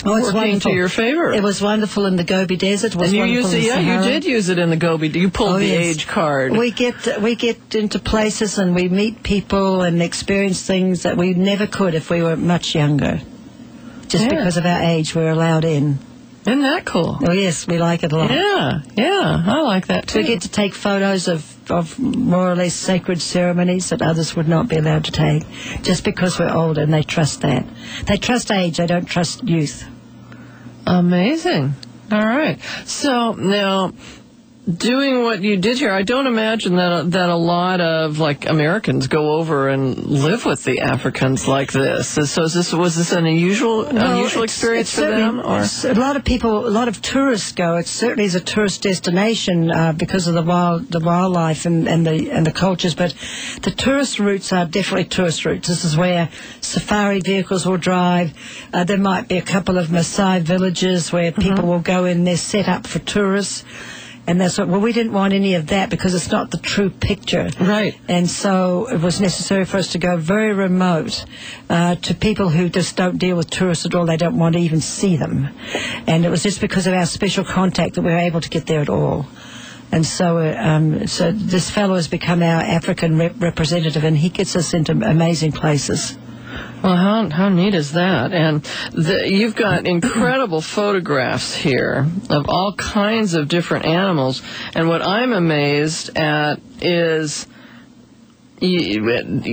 Speaker 2: Oh, it's
Speaker 1: working
Speaker 2: wonderful.
Speaker 1: to your favor.
Speaker 2: It was wonderful in the Gobi Desert. It was
Speaker 1: and you
Speaker 2: wonderful
Speaker 1: used it,
Speaker 2: in
Speaker 1: yeah,
Speaker 2: Sahara.
Speaker 1: you did use it in the Gobi. You pulled
Speaker 2: Oh,
Speaker 1: the
Speaker 2: yes.
Speaker 1: age card.
Speaker 2: We get we get into places and we meet people and experience things that we never could if we were much younger. Just
Speaker 1: Yeah.
Speaker 2: because of our age, we're allowed in.
Speaker 1: Isn't that cool?
Speaker 2: Oh, yes, we like it a lot.
Speaker 1: Yeah, yeah, I like that too.
Speaker 2: We get to take photos of, of more or less sacred ceremonies that others would not be allowed to take, just because we're older, and they trust that. They trust age, they don't trust youth.
Speaker 1: Amazing. All right. So now, doing what you did here, I don't imagine that that a lot of like Americans go over and live with the Africans like this. So is this was this an unusual
Speaker 2: Well,
Speaker 1: unusual
Speaker 2: it's-
Speaker 1: experience
Speaker 2: it's
Speaker 1: for them?
Speaker 2: certainly-
Speaker 1: Or
Speaker 2: it's- A lot of people, a lot of tourists go. It certainly is a tourist destination uh, because of the wild, the wildlife and, and the and the cultures. But the tourist routes are definitely tourist routes. This is where safari vehicles will drive. Uh, there might be a couple of Maasai villages where people will go in. They're set up for tourists. And that's what, well, we didn't want any of that because it's not the true picture.
Speaker 1: Right.
Speaker 2: And so it was necessary for us to go very remote uh, to people who just don't deal with tourists at all. They don't want to even see them. And it was just because of our special contact that we were able to get there at all. And so, uh, um, so this fellow has become our African rep- representative, and he gets us into amazing places.
Speaker 1: well, how how neat is that? And the, you've got incredible photographs here of all kinds of different animals. And what I'm amazed at is you,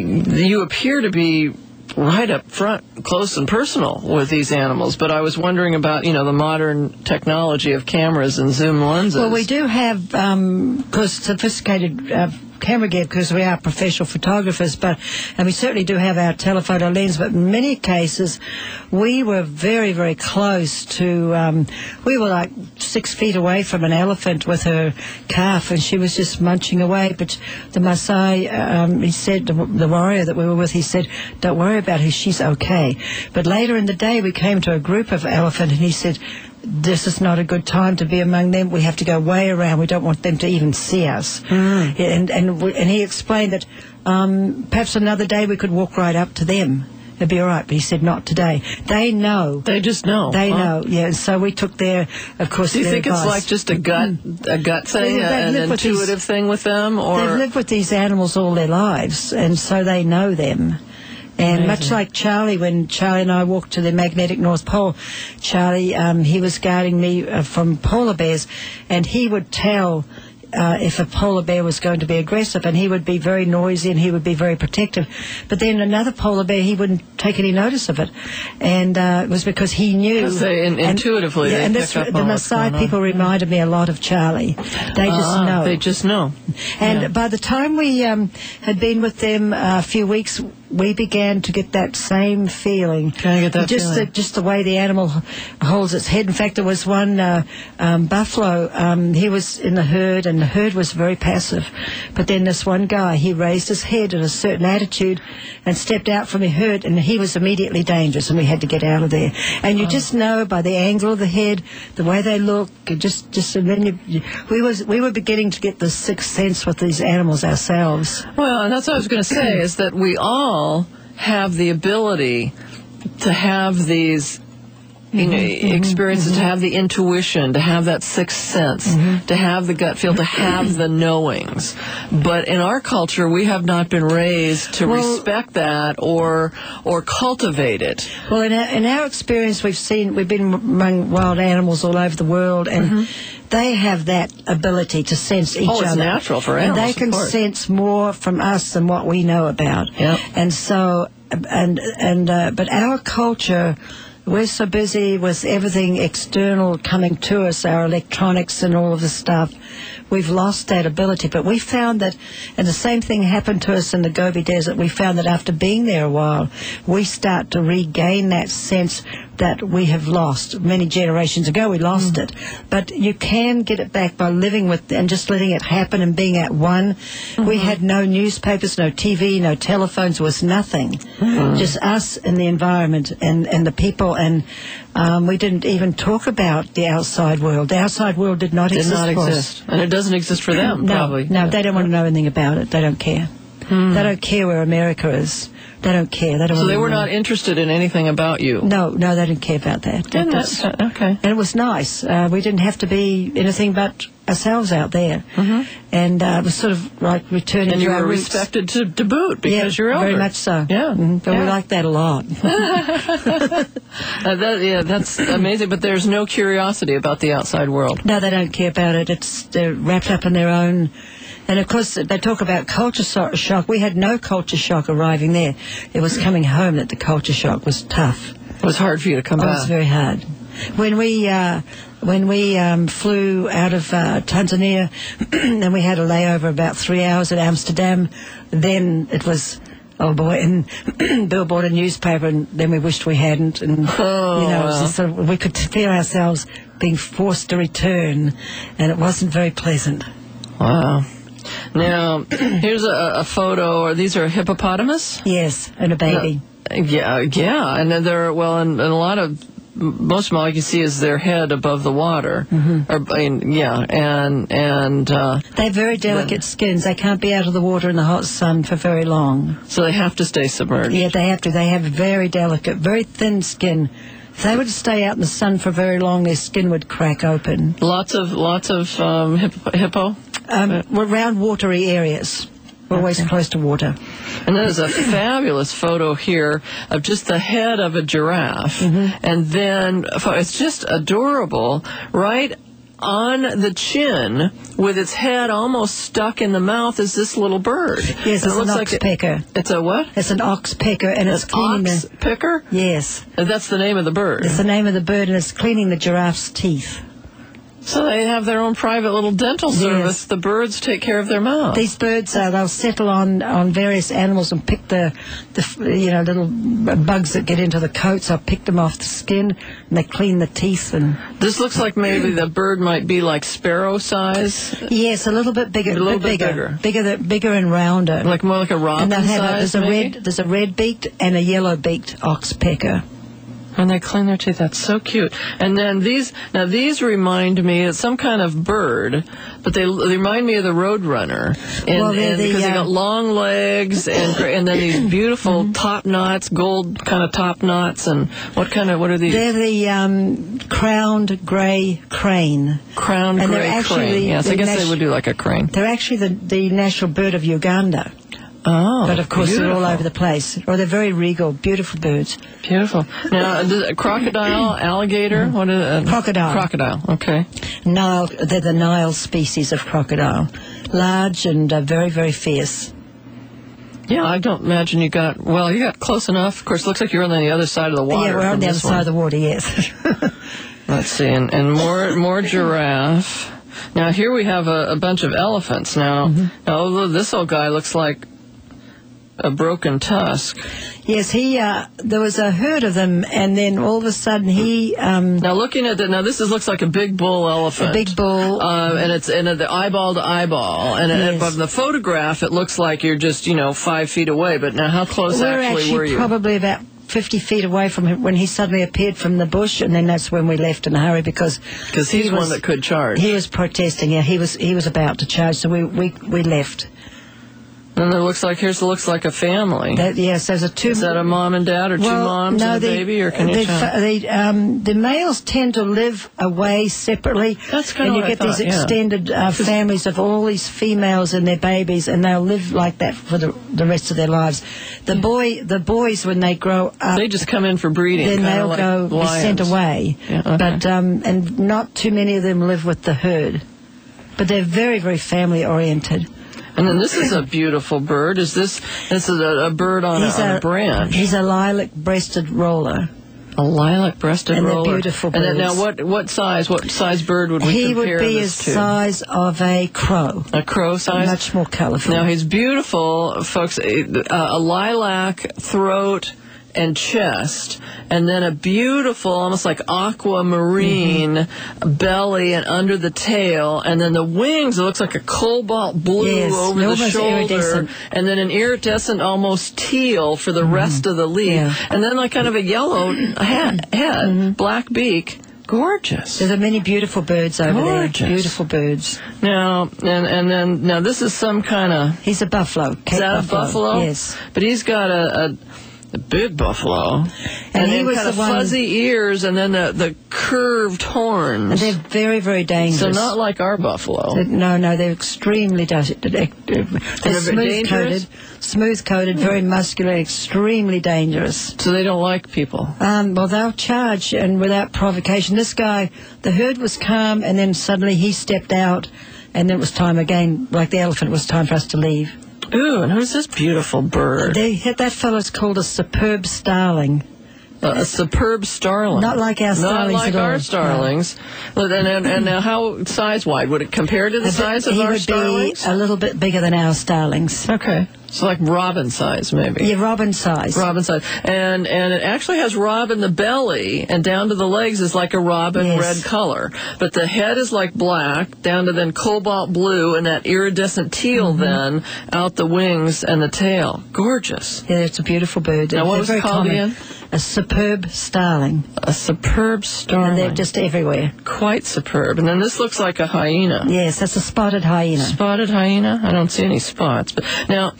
Speaker 1: you appear to be right up front, close and personal with these animals. But I was wondering about, you know, the modern technology of cameras and zoom lenses.
Speaker 2: Well, we do have, um, cause sophisticated uh, camera gear because we are professional photographers, but and we certainly do have our telephoto lens. But in many cases, we were very, very close to. Um, we were like six feet away from an elephant with her calf, and she was just munching away. But the Maasai, um, he said, the, the warrior that we were with, he said, "Don't worry about her; she's okay." But later in the day, we came to a group of elephant, and he said, this is not a good time to be among them. We have to go way around. We don't want them to even see us. Mm. And and we, and he explained that um, perhaps another day we could walk right up to them. It'd be all right. But he said not today. They know.
Speaker 1: They just know.
Speaker 2: They
Speaker 1: huh?
Speaker 2: know. Yeah. And so we took their, of course.
Speaker 1: Do you
Speaker 2: their
Speaker 1: think
Speaker 2: advice.
Speaker 1: it's like just a gut, a gut thing,
Speaker 2: They've
Speaker 1: an
Speaker 2: lived with
Speaker 1: intuitive
Speaker 2: these-
Speaker 1: thing with them, or
Speaker 2: They've lived with these animals all their lives, and so they know them. And
Speaker 1: Amazing.
Speaker 2: much like Charlie, when Charlie and I walked to the magnetic North Pole, Charlie, um, he was guarding me uh, from polar bears, and he would tell uh, if a polar bear was going to be aggressive, and he would be very noisy and he would be very protective. But then another polar bear, he wouldn't take any notice of it, and uh, it was because he knew.
Speaker 1: 'Cause they in-
Speaker 2: and-
Speaker 1: intuitively
Speaker 2: yeah,
Speaker 1: they
Speaker 2: and
Speaker 1: pick
Speaker 2: this,
Speaker 1: up
Speaker 2: the
Speaker 1: on what's
Speaker 2: Maasai
Speaker 1: going on.
Speaker 2: people reminded me a lot of Charlie. They just
Speaker 1: Ah,
Speaker 2: know.
Speaker 1: They just know.
Speaker 2: And
Speaker 1: Yeah.
Speaker 2: by the time we um, had been with them uh, a few weeks, we began to get that same feeling.
Speaker 1: Can I get that
Speaker 2: just
Speaker 1: feeling?
Speaker 2: The, just the way the animal h- holds its head. In fact, there was one uh, um, buffalo. Um, he was in the herd, and the herd was very passive. But then this one guy, he raised his head in a certain attitude and stepped out from the herd, and he was immediately dangerous, and we had to get out of there. And you just know by the angle of the head, the way they look, it just just and then you, you, we was we were beginning to get the sixth sense with these animals ourselves.
Speaker 1: Well, and that's what I was going to say, is that we all have the ability to have these you know,
Speaker 2: Mm-hmm.
Speaker 1: experiences, to have the intuition, to have that sixth sense,
Speaker 2: Mm-hmm.
Speaker 1: to have the gut feel, to have the knowings. But in our culture, we have not been raised to
Speaker 2: Well-
Speaker 1: respect that or or cultivate it.
Speaker 2: Well, in our, in our experience, we've seen we've been among wild animals all over the world, and they have that ability to sense each
Speaker 1: Oh, it's
Speaker 2: other.
Speaker 1: natural for
Speaker 2: and
Speaker 1: animals,
Speaker 2: they
Speaker 1: of
Speaker 2: can
Speaker 1: course.
Speaker 2: sense more from us than what we know about.
Speaker 1: Yep.
Speaker 2: And so, and and uh, but our culture. We're so busy with everything external coming to us, our electronics and all of the stuff. We've lost that ability. But we found that, and the same thing happened to us in the Gobi Desert, we found that after being there a while, we start to regain that sense that we have lost. Many generations ago, we lost
Speaker 1: Mm.
Speaker 2: it. But you can get it back by living with and just letting it happen and being at one.
Speaker 1: Mm-hmm.
Speaker 2: We had no newspapers, no T V, no telephones, was nothing.
Speaker 1: Mm.
Speaker 2: Just us and the environment and, and the people. And um, we didn't even talk about the outside world. The outside world did not
Speaker 1: Did
Speaker 2: exist
Speaker 1: not
Speaker 2: for us.
Speaker 1: exist. And it doesn't exist for them,
Speaker 2: No,
Speaker 1: probably.
Speaker 2: no, they don't want to know anything about it. They don't care. Hmm. They don't care where America is. They don't care. They don't.
Speaker 1: So
Speaker 2: want
Speaker 1: they
Speaker 2: to
Speaker 1: were
Speaker 2: know.
Speaker 1: not interested in anything about you.
Speaker 2: No, no, they didn't care about that.
Speaker 1: Didn't
Speaker 2: That was-
Speaker 1: that- okay.
Speaker 2: And it was nice. Uh, we didn't have to be anything but ourselves out there.
Speaker 1: Mhm.
Speaker 2: And uh, it was sort of like returning
Speaker 1: And
Speaker 2: to
Speaker 1: you
Speaker 2: our
Speaker 1: were
Speaker 2: roots.
Speaker 1: respected to, to boot because
Speaker 2: yeah,
Speaker 1: you're elder.
Speaker 2: very much so.
Speaker 1: Yeah.
Speaker 2: Mhm. But
Speaker 1: yeah.
Speaker 2: we liked that a lot.
Speaker 1: Uh, that, yeah, that's amazing. But there's no curiosity about the outside world.
Speaker 2: No, they don't care about it. It's they're wrapped up in their own. And of course, they talk about culture so- shock. We had no culture shock arriving there. It was coming home that the culture shock was tough.
Speaker 1: It was hard for you to come
Speaker 2: It
Speaker 1: back.
Speaker 2: was very hard. When we uh, when we um, flew out of uh, Tanzania, and we had a layover about three hours at Amsterdam, then it was. Oh boy! And Bill bought a newspaper, and then we wished we hadn't. And
Speaker 1: Oh,
Speaker 2: you know, it was
Speaker 1: wow.
Speaker 2: just sort of, we could feel ourselves being forced to return, and it wasn't very pleasant.
Speaker 1: Wow. Now, here's a, a photo. Or these are a hippopotamus?
Speaker 2: Yes, and a baby.
Speaker 1: Uh, yeah, yeah. And then they're, well, and, and a lot of, most of them all you can see is their head above the water.
Speaker 2: Mm-hmm.
Speaker 1: Or, I mean, yeah, and, and, uh,
Speaker 2: They have very delicate skins. They can't be out of the water in the hot sun for very long.
Speaker 1: so they have to stay submerged.
Speaker 2: Yeah, they have to. They have very delicate, very thin skin. If they were to stay out in the sun for very long, their skin would crack open.
Speaker 1: Lots of, lots of, um, hippo? hippo?
Speaker 2: Um, we're around watery areas. We're always close to water.
Speaker 1: And there's a fabulous photo here of just the head of a giraffe.
Speaker 2: Mm-hmm.
Speaker 1: And then it's just adorable, right on the chin with its head almost stuck in the mouth is this little bird.
Speaker 2: Yes,
Speaker 1: And
Speaker 2: it's
Speaker 1: it
Speaker 2: an
Speaker 1: looks
Speaker 2: ox
Speaker 1: like it-
Speaker 2: pecker.
Speaker 1: It's a what?
Speaker 2: It's an ox pecker, and it's cleaning
Speaker 1: Ox
Speaker 2: the...
Speaker 1: picker?
Speaker 2: Yes.
Speaker 1: And that's the name of the bird.
Speaker 2: It's the name of the bird, and it's cleaning the giraffe's teeth.
Speaker 1: So they have their own private little dental service.
Speaker 2: Yes.
Speaker 1: The birds take care of their mouth.
Speaker 2: These birds, uh, they'll settle on, on various animals and pick the, the, f- you know, little bugs that get into the coats. They'll pick them off the skin, and they clean the teeth. And
Speaker 1: This looks like maybe the bird might be like sparrow size,
Speaker 2: yes, a little bit bigger,
Speaker 1: A little bit
Speaker 2: bigger,
Speaker 1: bigger.
Speaker 2: bigger, than- bigger and rounder.
Speaker 1: like more like a robin
Speaker 2: and they'll have a,
Speaker 1: size.
Speaker 2: there's a
Speaker 1: maybe?
Speaker 2: red, there's a red-beaked and a yellow-beaked oxpecker.
Speaker 1: And they clean their teeth. That's so cute. And then these, now these remind me of some kind of bird, but they, they remind me of the roadrunner. And,
Speaker 2: Well, they're
Speaker 1: and
Speaker 2: the,
Speaker 1: because they
Speaker 2: uh,
Speaker 1: got long legs and gr- and then these beautiful top knots, gold kind of top knots. And what kind of, what are these?
Speaker 2: They're the um, crowned grey crane.
Speaker 1: Crowned
Speaker 2: and they're
Speaker 1: gray
Speaker 2: actually
Speaker 1: crane.
Speaker 2: the-
Speaker 1: Yes, I
Speaker 2: the
Speaker 1: guess
Speaker 2: nat-
Speaker 1: they would do like a crane.
Speaker 2: They're actually the, the national bird of Uganda.
Speaker 1: Oh,
Speaker 2: But of course, they're all
Speaker 1: beautiful.
Speaker 2: over the place. Or they're very regal, beautiful birds.
Speaker 1: Beautiful. Now, the crocodile, alligator, what is it?
Speaker 2: Crocodile.
Speaker 1: Crocodile. Okay.
Speaker 2: Nile, they're the Nile species of crocodile. Large and uh, very, very fierce.
Speaker 1: Yeah, I don't imagine you got, well, you got close enough. Of course, it looks like you're on the other side of the water.
Speaker 2: yeah, we're on
Speaker 1: from
Speaker 2: the other
Speaker 1: this
Speaker 2: side
Speaker 1: one.
Speaker 2: of the water, yes.
Speaker 1: Let's see, and, and more more giraffe. Now, here we have a, a bunch of elephants. Now,
Speaker 2: Mm-hmm.
Speaker 1: now, this old guy looks like a broken tusk.
Speaker 2: Yes, he. Uh, there was a herd of them, and then all of a sudden he. Um,
Speaker 1: Now, looking at that, now this is, looks like a big bull elephant.
Speaker 2: A big bull.
Speaker 1: Uh, and it's and the eyeball to eyeball. And, and
Speaker 2: Yes.
Speaker 1: from the photograph, it looks like you're just, you know, five feet away. But now, how close
Speaker 2: we're
Speaker 1: actually,
Speaker 2: actually
Speaker 1: were you?
Speaker 2: probably about fifty feet away from him when he suddenly appeared from the bush, and then that's when we left in a hurry because
Speaker 1: Because he's
Speaker 2: he was-
Speaker 1: one that could charge.
Speaker 2: he was protesting. Yeah, he was he was about to charge, so we we, we left.
Speaker 1: And it looks like, here's, it looks like a family.
Speaker 2: That, yes, there's a two.
Speaker 1: Is that a mom and dad, or two
Speaker 2: well,
Speaker 1: moms
Speaker 2: no,
Speaker 1: and a
Speaker 2: the,
Speaker 1: baby, or can you
Speaker 2: the,
Speaker 1: tell?
Speaker 2: fa- the, um, the males tend to live away separately.
Speaker 1: That's kinda
Speaker 2: and you
Speaker 1: what I
Speaker 2: get these
Speaker 1: thought, yeah.
Speaker 2: extended uh, families of all these females and their babies, and they'll live like that for the, the rest of their lives. The boy, the boys, when they grow up,
Speaker 1: They just come in for breeding.
Speaker 2: then
Speaker 1: kinda
Speaker 2: they'll
Speaker 1: like
Speaker 2: go be sent
Speaker 1: lions.
Speaker 2: away.
Speaker 1: Yeah, okay.
Speaker 2: But um, and not too many of them live with the herd. But they're very, very family oriented.
Speaker 1: And then this is a beautiful bird. Is this this is a, a bird on, a,
Speaker 2: He's
Speaker 1: on a branch?
Speaker 2: He's a lilac-breasted roller.
Speaker 1: A lilac-breasted
Speaker 2: And they're
Speaker 1: roller.
Speaker 2: beautiful
Speaker 1: And then, now,
Speaker 2: birds.
Speaker 1: what what size? What size bird would we
Speaker 2: He
Speaker 1: compare
Speaker 2: would be
Speaker 1: this
Speaker 2: the
Speaker 1: to?
Speaker 2: size of a crow.
Speaker 1: A crow size.
Speaker 2: Much more colorful.
Speaker 1: Now he's beautiful, folks. A, a lilac throat and chest, and then a beautiful, almost like aquamarine
Speaker 2: Mm-hmm.
Speaker 1: belly and under the tail, and then the wings. It looks like a cobalt blue
Speaker 2: Yes,
Speaker 1: over the
Speaker 2: almost
Speaker 1: shoulder,
Speaker 2: iridescent.
Speaker 1: and then an iridescent, almost teal for the rest of the leaf,
Speaker 2: Mm-hmm. Yeah.
Speaker 1: and then like kind of a yellow head, head
Speaker 2: Mm-hmm.
Speaker 1: black beak. Gorgeous.
Speaker 2: There's many beautiful birds over
Speaker 1: Gorgeous.
Speaker 2: there. Beautiful birds.
Speaker 1: Now, and, and then, now this is some kind of...
Speaker 2: He's a buffalo. Cape
Speaker 1: Is that
Speaker 2: buffalo.
Speaker 1: a buffalo?
Speaker 2: Yes.
Speaker 1: But he's got a... a The big buffalo, and,
Speaker 2: And he
Speaker 1: then
Speaker 2: was
Speaker 1: kind of
Speaker 2: the one-
Speaker 1: fuzzy ears, and then the, the curved horns.
Speaker 2: And they're very, very dangerous.
Speaker 1: So not like our buffalo.
Speaker 2: They're- No, no, they're extremely da- they're
Speaker 1: They're
Speaker 2: smooth coated, smooth coated, very muscular, extremely dangerous.
Speaker 1: So they don't like people.
Speaker 2: Um, well, they'll charge and without provocation. This guy, the herd was calm, and then suddenly he stepped out, and then it was time again. Like the elephant, it was time for us to leave.
Speaker 1: Ooh, and who's this beautiful bird?
Speaker 2: They, that fellow's called a superb starling.
Speaker 1: Uh, a superb starling.
Speaker 2: Not like our starlings
Speaker 1: Not like
Speaker 2: at all.
Speaker 1: our starlings. Well, and, and, and now how size-wide? Would it compare to the
Speaker 2: I
Speaker 1: size
Speaker 2: bet
Speaker 1: of
Speaker 2: he
Speaker 1: our
Speaker 2: would
Speaker 1: starlings?
Speaker 2: be a little bit bigger than our starlings.
Speaker 1: Okay. So like robin size, maybe.
Speaker 2: Yeah, robin size.
Speaker 1: Robin size. And and it actually has robin the belly, and down to the legs is like a robin
Speaker 2: Yes.
Speaker 1: red color. But the head is like black, down to then cobalt blue, and that iridescent teal
Speaker 2: Mm-hmm.
Speaker 1: then out the wings and the tail. Gorgeous.
Speaker 2: Yeah, it's a beautiful bird.
Speaker 1: Now, what
Speaker 2: They're
Speaker 1: was it
Speaker 2: very
Speaker 1: called
Speaker 2: common.
Speaker 1: again?
Speaker 2: A superb starling.
Speaker 1: A superb starling.
Speaker 2: And they're just everywhere.
Speaker 1: Quite superb. And then this looks like a hyena.
Speaker 2: Yes, that's a spotted hyena.
Speaker 1: Spotted hyena? I don't see any spots. But now,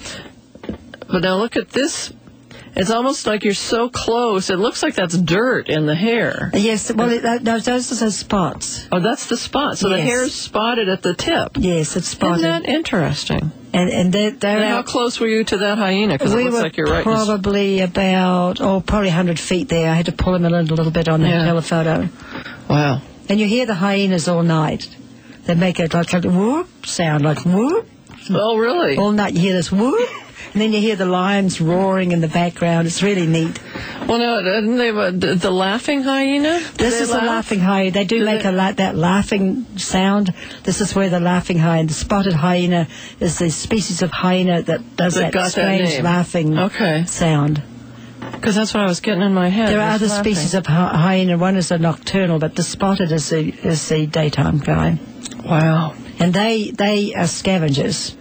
Speaker 1: but now look at this. It's almost like you're so close. It looks like that's dirt in the hair.
Speaker 2: Yes, well, it, uh, those, those are spots.
Speaker 1: Oh, that's the spot. So the
Speaker 2: Yes.
Speaker 1: hair is spotted at the tip.
Speaker 2: Yes, it's spotted.
Speaker 1: Isn't that interesting?
Speaker 2: And, and they're, they're
Speaker 1: And how
Speaker 2: out-
Speaker 1: close were you to that hyena? Because
Speaker 2: we
Speaker 1: it looks
Speaker 2: were
Speaker 1: like you're right. in-
Speaker 2: probably about, oh, probably one hundred feet there. I had to pull him a little, little bit on the
Speaker 1: Yeah.
Speaker 2: telephoto.
Speaker 1: Wow.
Speaker 2: And you hear the hyenas all night. They make a like a whoop sound, like whoop.
Speaker 1: Oh, really?
Speaker 2: All night you hear this whoop. And then you hear the lions roaring in the background. It's really neat.
Speaker 1: Well, no, didn't they, uh, the the laughing hyena? Did
Speaker 2: This
Speaker 1: they
Speaker 2: is
Speaker 1: laugh?
Speaker 2: a laughing hyena. They do
Speaker 1: Do
Speaker 2: make
Speaker 1: they-
Speaker 2: a la- that laughing sound. This is where the laughing hyena, the spotted hyena, is the species of hyena that does
Speaker 1: That
Speaker 2: that,
Speaker 1: got that
Speaker 2: strange
Speaker 1: name.
Speaker 2: laughing
Speaker 1: Okay.
Speaker 2: sound.
Speaker 1: Because that's what I was getting in my head.
Speaker 2: There are
Speaker 1: was
Speaker 2: other
Speaker 1: laughing.
Speaker 2: species of hy- hyena. One is a nocturnal, but the spotted is the is the daytime guy.
Speaker 1: Wow.
Speaker 2: And they they are scavengers.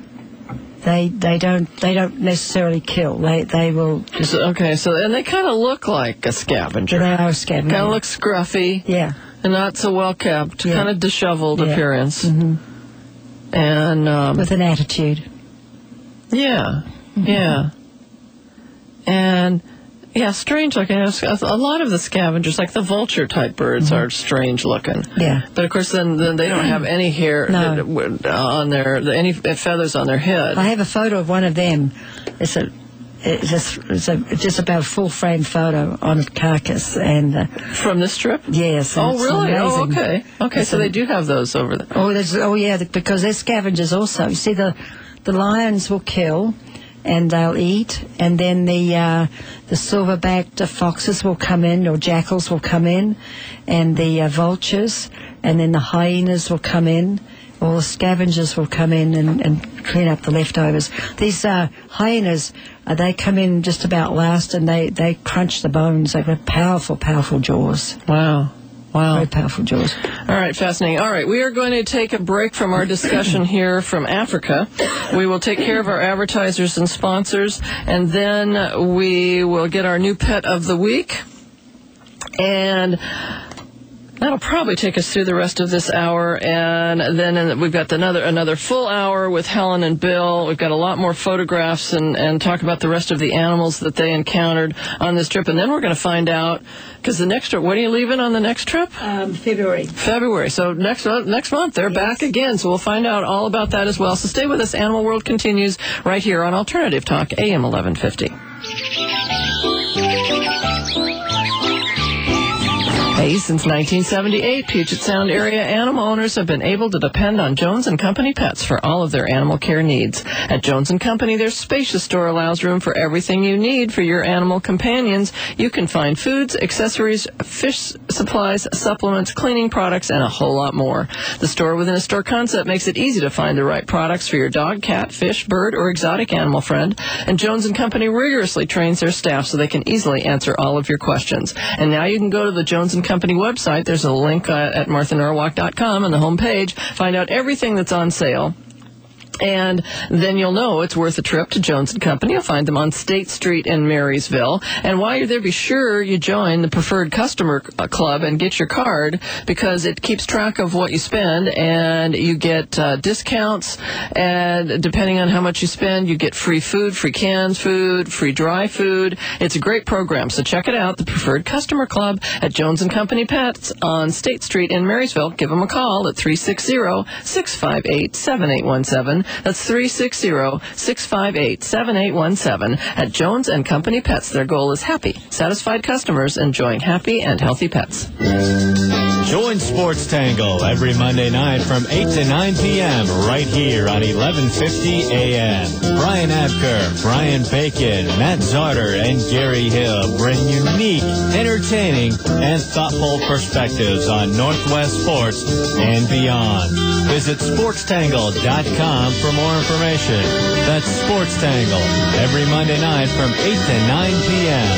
Speaker 2: They they don't they don't necessarily kill. They they will just.
Speaker 1: So, okay, so, and they kind of look like a scavenger.
Speaker 2: They are a scavenger.
Speaker 1: Kind of look scruffy.
Speaker 2: Yeah.
Speaker 1: And not so well kept.
Speaker 2: Yeah.
Speaker 1: Kind of disheveled
Speaker 2: Yeah.
Speaker 1: appearance.
Speaker 2: Mhm.
Speaker 1: And, um,
Speaker 2: With an attitude.
Speaker 1: yeah. Yeah. And, yeah, strange looking. A lot of the scavengers, like the vulture type birds, are strange looking.
Speaker 2: Yeah.
Speaker 1: But of course, then, then they don't have any hair
Speaker 2: No.
Speaker 1: that would- on their, any feathers on their head.
Speaker 2: I have a photo of one of them. It's a it's just it's a it's just about a full frame photo on a carcass and uh,
Speaker 1: From this trip?
Speaker 2: yes.
Speaker 1: Oh,
Speaker 2: it's
Speaker 1: really? Oh,
Speaker 2: amazing.
Speaker 1: okay. Okay,
Speaker 2: It's
Speaker 1: so
Speaker 2: a-
Speaker 1: they do have those over there.
Speaker 2: Oh, there's, oh yeah, th- because they're scavengers also. You see, the the lions will kill, and they'll eat, and then the uh, the silverbacked foxes will come in, or jackals will come in, and the uh, vultures, and then the hyenas will come in. All the scavengers will come in and, and clean up the leftovers. These uh, hyenas, uh, they come in just about last, and they, they crunch the bones. They've got powerful, powerful jaws.
Speaker 1: Wow. Wow.
Speaker 2: Very powerful jaws.
Speaker 1: All right, fascinating. All right, we are going to take a break from our discussion here from Africa. We will take care of our advertisers and sponsors, and then we will get our new pet of the week. And that'll probably take us through the rest of this hour, and then we've got another another full hour with Helen and Bill. We've got a lot more photographs and, and talk about the rest of the animals that they encountered on this trip. And then we're going to find out, because the next trip, when are you leaving on the next trip?
Speaker 2: Um, February.
Speaker 1: February. So next month, next month they're back again. So we'll find out all about that as well. So stay with us. Animal World continues right here on Alternative Talk, A M eleven fifty. Hey, since nineteen seventy-eight, Puget Sound area animal owners have been able to depend on Jones and Company Pets for all of their animal care needs. At Jones and Company, their spacious store allows room for everything you need for your animal companions. You can find foods, accessories, fish supplies, supplements, cleaning products, and a whole lot more. The store within a store concept makes it easy to find the right products for your dog, cat, fish, bird, or exotic animal friend. And Jones and Company rigorously trains their staff so they can easily answer all of your questions. And now you can go to the Jones and Company website. There's a link uh, at martha norwalk dot com on the home page. Find out everything that's on sale. And then you'll know it's worth a trip to Jones and Company. You'll find them on State Street in Marysville. And while you're there, be sure you join the Preferred Customer Club and get your card, because it keeps track of what you spend, and you get uh, discounts. And depending on how much you spend, you get free food, free canned food, free dry food. It's a great program, so check it out, the Preferred Customer Club at Jones and Company Pets on State Street in Marysville. Give them a call at three six zero, six five eight, seven eight one seven. That's three six zero, six five eight, seven eight one seven at Jones and Company Pets. Their goal is happy, satisfied customers enjoying happy and healthy pets.
Speaker 13: Join Sports Tangle every Monday night from eight to nine p.m. right here on eleven fifty A M. Brian Abker, Brian Bacon, Matt Zarder, and Gary Hill bring unique, entertaining, and thoughtful perspectives on Northwest sports and beyond. Visit sports tangle dot com for more information. That's Sports Tangle every Monday night from eight to nine p.m.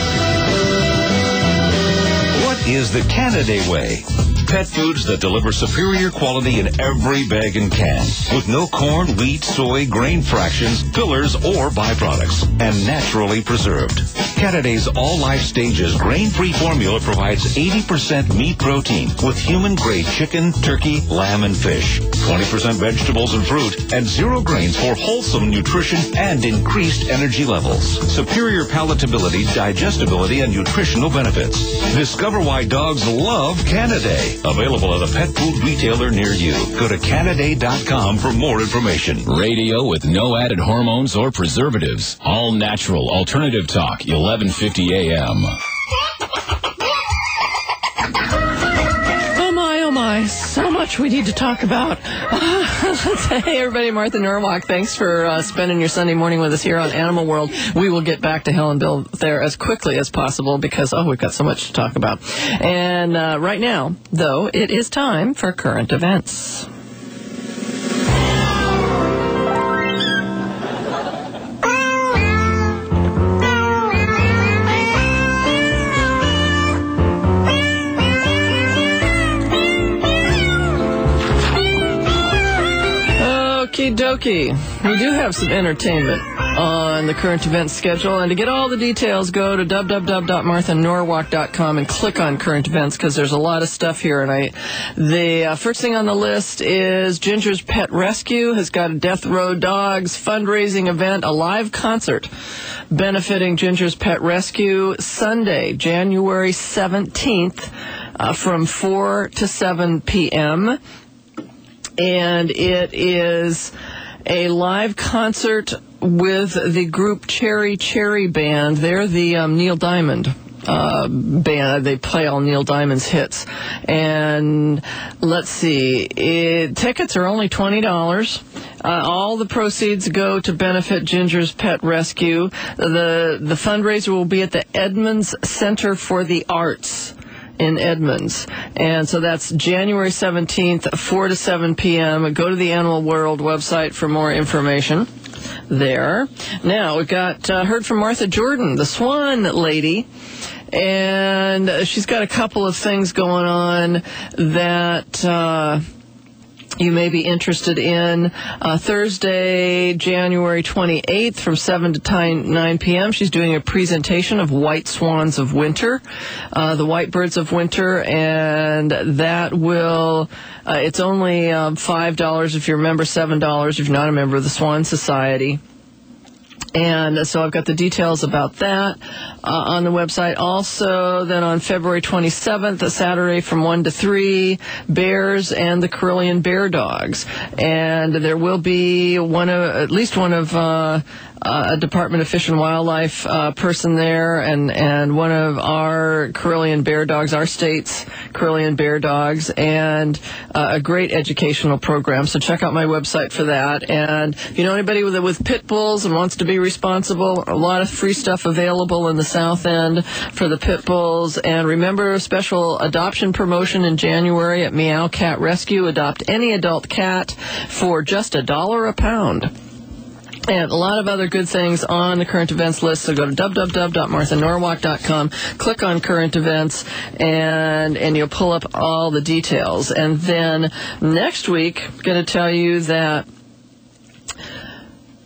Speaker 14: What is the Canada Way? Pet foods that deliver superior quality in every bag and can, with no corn, wheat, soy, grain fractions, fillers, or byproducts, and naturally preserved. Canada's All Life Stages grain-free formula provides eighty percent meat protein with human-grade chicken, turkey, lamb, and fish, twenty percent vegetables and fruit, and zero grains for wholesome nutrition and increased energy levels. Superior palatability, digestibility, and nutritional benefits. Discover why dogs love Canaday. Available at a pet food retailer near you. Go to Canaday dot com for more information.
Speaker 12: Radio with no added hormones or preservatives. All natural alternative talk, eleven fifty A M.
Speaker 1: Oh my, oh my, so much we need to talk about. Hey everybody, Martha Norwalk, thanks for uh, spending your Sunday morning with us here on Animal World. We will get back to Helen Bill there as quickly as possible because, oh, we've got so much to talk about. And uh, right now, though, it is time for current events. Okie dokie. We do have some entertainment on the current events schedule, and to get all the details, go to w w w dot martha norwalk dot com and click on current events, because there's a lot of stuff here. And I, the uh, first thing on the list is Ginger's Pet Rescue has got a Death Row Dogs fundraising event, a live concert benefiting Ginger's Pet Rescue, Sunday, January seventeenth, uh, from four to seven p.m., and it is a live concert with the group Cherry Cherry Band. They're the um, Neil Diamond uh, band. They play all Neil Diamond's hits. And let's see, it, tickets are only twenty dollars. Uh, all the proceeds go to benefit Ginger's Pet Rescue. The, the fundraiser will be at the Edmonds Center for the Arts in Edmonds. And so that's January seventeenth, four to seven p.m. Go to the Animal World website for more information there. Now, we've got uh, heard from Martha Jordan, the Swan Lady, and she's got a couple of things going on that uh, you may be interested in. Uh, Thursday, January twenty-eighth from seven to nine p.m. She's doing a presentation of White Swans of Winter, uh, the White Birds of Winter, and that will, uh, it's only um, five dollars if you're a member, seven dollars if you're not a member of the Swan Society. And so I've got the details about that uh, on the website. Also, then on February twenty-seventh, a Saturday from one to three, Bears and the Carillion Bear Dogs. And there will be one of, at least one of uh, uh, a Department of Fish and Wildlife uh, person there, and, and one of our Carillion Bear Dogs, our state's Carillion Bear Dogs, and uh, a great educational program. So check out my website for that. And if you know anybody with, with pit bulls and wants to be responsible, a lot of free stuff available in the South End for the pit bulls. And remember, a special adoption promotion in January at Meow Cat Rescue. Adopt any adult cat for just a dollar a pound. And a lot of other good things on the current events list. So go to w w w dot martha norwalk dot com, click on current events, and and you'll pull up all the details. And then next week, I'm going to tell you that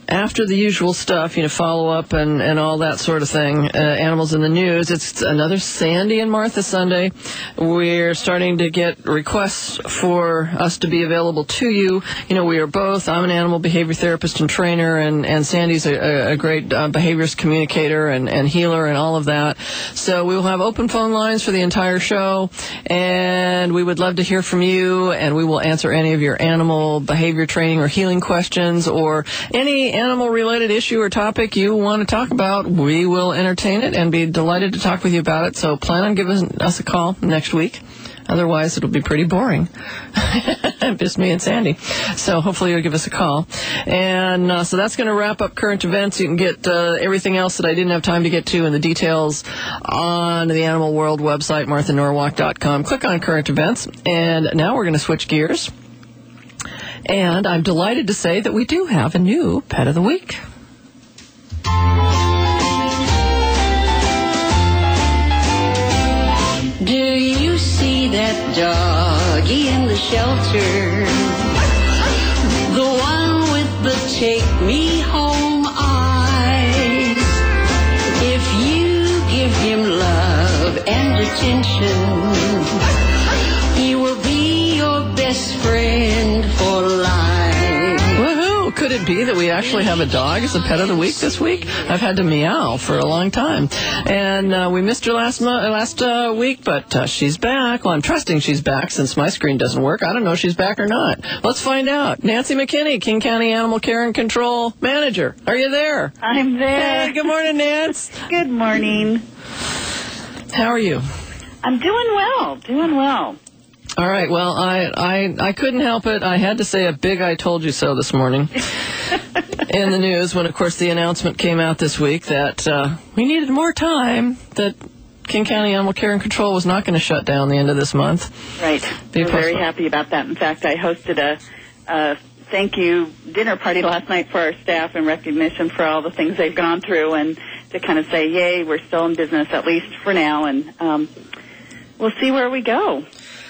Speaker 1: after the usual stuff, you know, follow up and, and all that sort of thing, uh, Animals in the News, it's another Sandy and Martha Sunday. We're starting to get requests for us to be available to you. You know, we are both, I'm an animal behavior therapist and trainer, and, and Sandy's a, a great uh, behaviorist communicator and, and healer and all of that. So we will have open phone lines for the entire show, and we would love to hear from you, and we will answer any of your animal behavior training or healing questions, or any animal-related issue or topic you want to talk about. We will entertain it and be delighted to talk with you about it. So plan on giving us a call next week. Otherwise, it'll be pretty boring. Just me and Sandy. So hopefully you'll give us a call. And uh, so that's going to wrap up current events. You can get uh, everything else that I didn't have time to get to and the details on the Animal World website, martha norwalk dot com. Click on current events. And now we're going to switch gears. And I'm delighted to say that we do have a new Pet of the Week.
Speaker 15: Do you see that doggy in the shelter? The one with the take me home eyes. If you give him love and attention, he will be your best friend for life.
Speaker 1: Woohoo! Could it be that we actually have a dog as a Pet of the Week this week? I've had to meow for a long time. And uh, we missed her last mo- last uh, week, but uh, she's back. Well, I'm trusting she's back since my screen doesn't work. I don't know if she's back or not. Let's find out. Nancy McKinney, King County Animal Care and Control Manager. Are you there?
Speaker 16: I'm there.
Speaker 1: Hey, good morning, Nance.
Speaker 16: Good morning.
Speaker 1: How are you?
Speaker 16: I'm doing well, doing well.
Speaker 1: All right. Well, I, I I couldn't help it. I had to say a big I told you so this morning in the news when, of course, the announcement came out this week that uh, we needed more time, that King County Animal Care and Control was not going to shut down the end of this month.
Speaker 16: Right. We're very happy about that. In fact, I hosted a, a thank you dinner party last night for our staff in recognition for all the things they've gone through, and to kind of say, yay, we're still in business, at least for now, and um, we'll see where we go.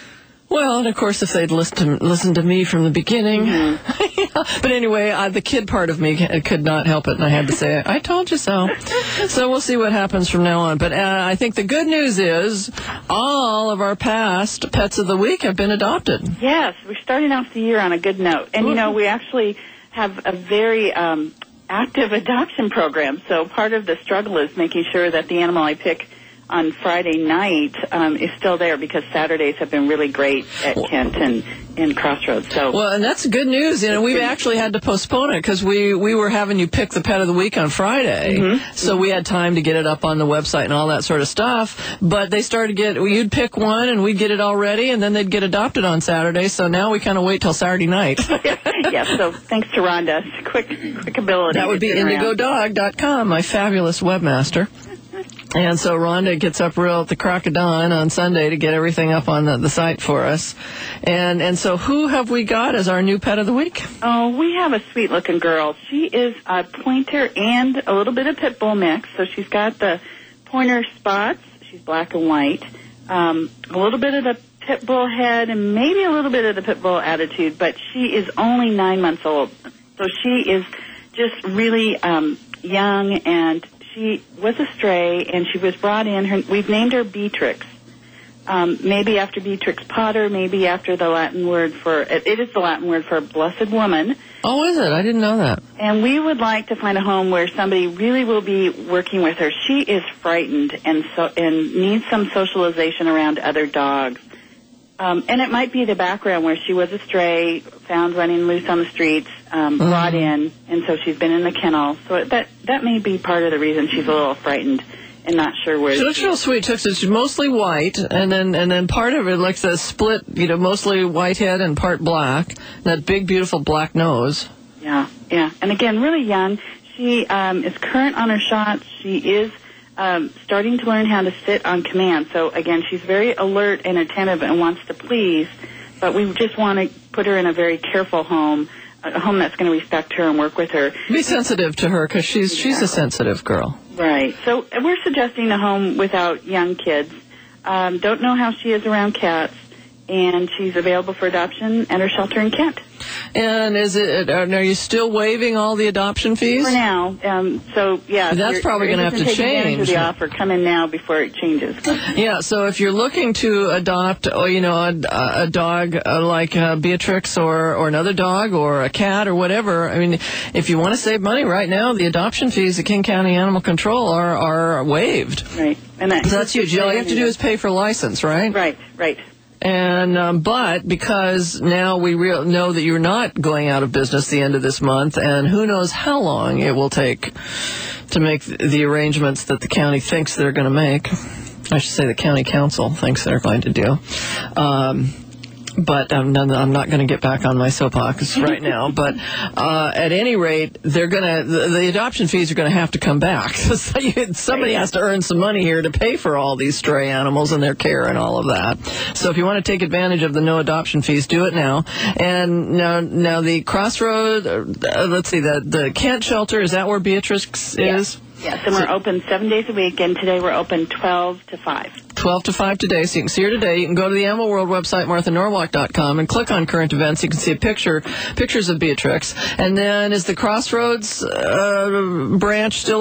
Speaker 1: Well, and of course, if they'd listened to, listened to me from the beginning.
Speaker 16: Mm-hmm.
Speaker 1: Yeah. But anyway, uh, the kid part of me could not help it, and I had to say, I told you so. So we'll see what happens from now on. But uh, I think the good news is all of our past Pets of the Week have been adopted.
Speaker 16: Yes, we're starting off the year on a good note. And, you know, we actually have a very um, active adoption program. So part of the struggle is making sure that the animal I pick on Friday night um, is still there, because Saturdays have been really great at Kent and, and Crossroads. So
Speaker 1: well, and that's good news. You know, we've actually had to postpone it because we, we were having you pick the Pet of the Week on Friday,
Speaker 16: mm-hmm.
Speaker 1: so we had time to get it up on the website and all that sort of stuff. But they started to get, you'd pick one and we'd get it all ready, and then they'd get adopted on Saturday. So now we kind of wait till Saturday night.
Speaker 16: Yeah. So thanks to Rhonda, quick quick ability.
Speaker 1: That would be indigo dog dot com, my fabulous webmaster. And so Rhonda gets up real at the crack of dawn on Sunday to get everything up on the, the site for us. And and so who have we got as our new Pet of the Week?
Speaker 16: Oh, we have a sweet-looking girl. She is a pointer and a little bit of pit bull mix. So she's got the pointer spots. She's black and white. Um, a little bit of the pit bull head and maybe a little bit of the pit bull attitude. But she is only nine months old. So she is just really um, young, and she was a stray, and she was brought in. Her, we've named her Beatrix, um, maybe after Beatrix Potter, maybe after the Latin word for, it, it is the Latin word for blessed woman.
Speaker 1: Oh, is it? I didn't know that.
Speaker 16: And we would like to find a home where somebody really will be working with her. She is frightened and so and needs some socialization around other dogs. Um, and it might be the background where she was a stray, found running loose on the streets, um, mm-hmm. brought in, and so she's been in the kennel. So that that may be part of the reason she's a little frightened and not sure where.
Speaker 1: She looks real sweet. She's mostly white, and then and then part of it looks a split, you know, mostly white head and part black. That big, beautiful black nose.
Speaker 16: Yeah, yeah. And again, really young. She um, is current on her shots. She is Um, starting to learn how to sit on command. So, again, she's very alert and attentive and wants to please, but we just want to put her in a very careful home, a home that's going to respect her and work with her.
Speaker 1: Be sensitive to her, because she's, yeah. she's a sensitive girl.
Speaker 16: Right. So we're suggesting a home without young kids. Um, don't know how she is around cats, and she's available for adoption at her shelter in Kent.
Speaker 1: And is it? Are you still waiving all the adoption fees?
Speaker 16: For now. Um, so, yeah.
Speaker 1: That's probably going to have to
Speaker 16: take advantage
Speaker 1: change.
Speaker 16: of the offer. Come in now before it changes.
Speaker 1: Yeah, so if you're looking to adopt, oh, you know, a, a dog uh, like uh, Beatrix or, or another dog or a cat or whatever, I mean, if you want to save money right now, the adoption fees at King County Animal Control are, are waived.
Speaker 16: Right. And that,
Speaker 1: so that's huge. All you have to do is pay for license, right?
Speaker 16: Right, right.
Speaker 1: And um, but because now we real know that you're not going out of business the end of this month, and who knows how long it will take to make the arrangements that the county thinks they're going to make. I should say the county council thinks they're going to do. Um, But um, no, I'm not going to get back on my soapbox right now. But uh, at any rate, they're going to the, the adoption fees are going to have to come back. So you, somebody has to earn some money here to pay for all these stray animals and their care and all of that. So if you want to take advantage of the no adoption fees, do it now. And now, now the Crossroad, uh, let's see, the the Kent shelter, is that where Beatrix is?
Speaker 16: Yes, and we're open seven days a week, and today we're open twelve to five.
Speaker 1: twelve to five today, so you can see her today. You can go to the Animal World website, martha norwalk dot com, and click on current events. You can see a picture, pictures of Beatrix. And then is the Crossroads uh, branch still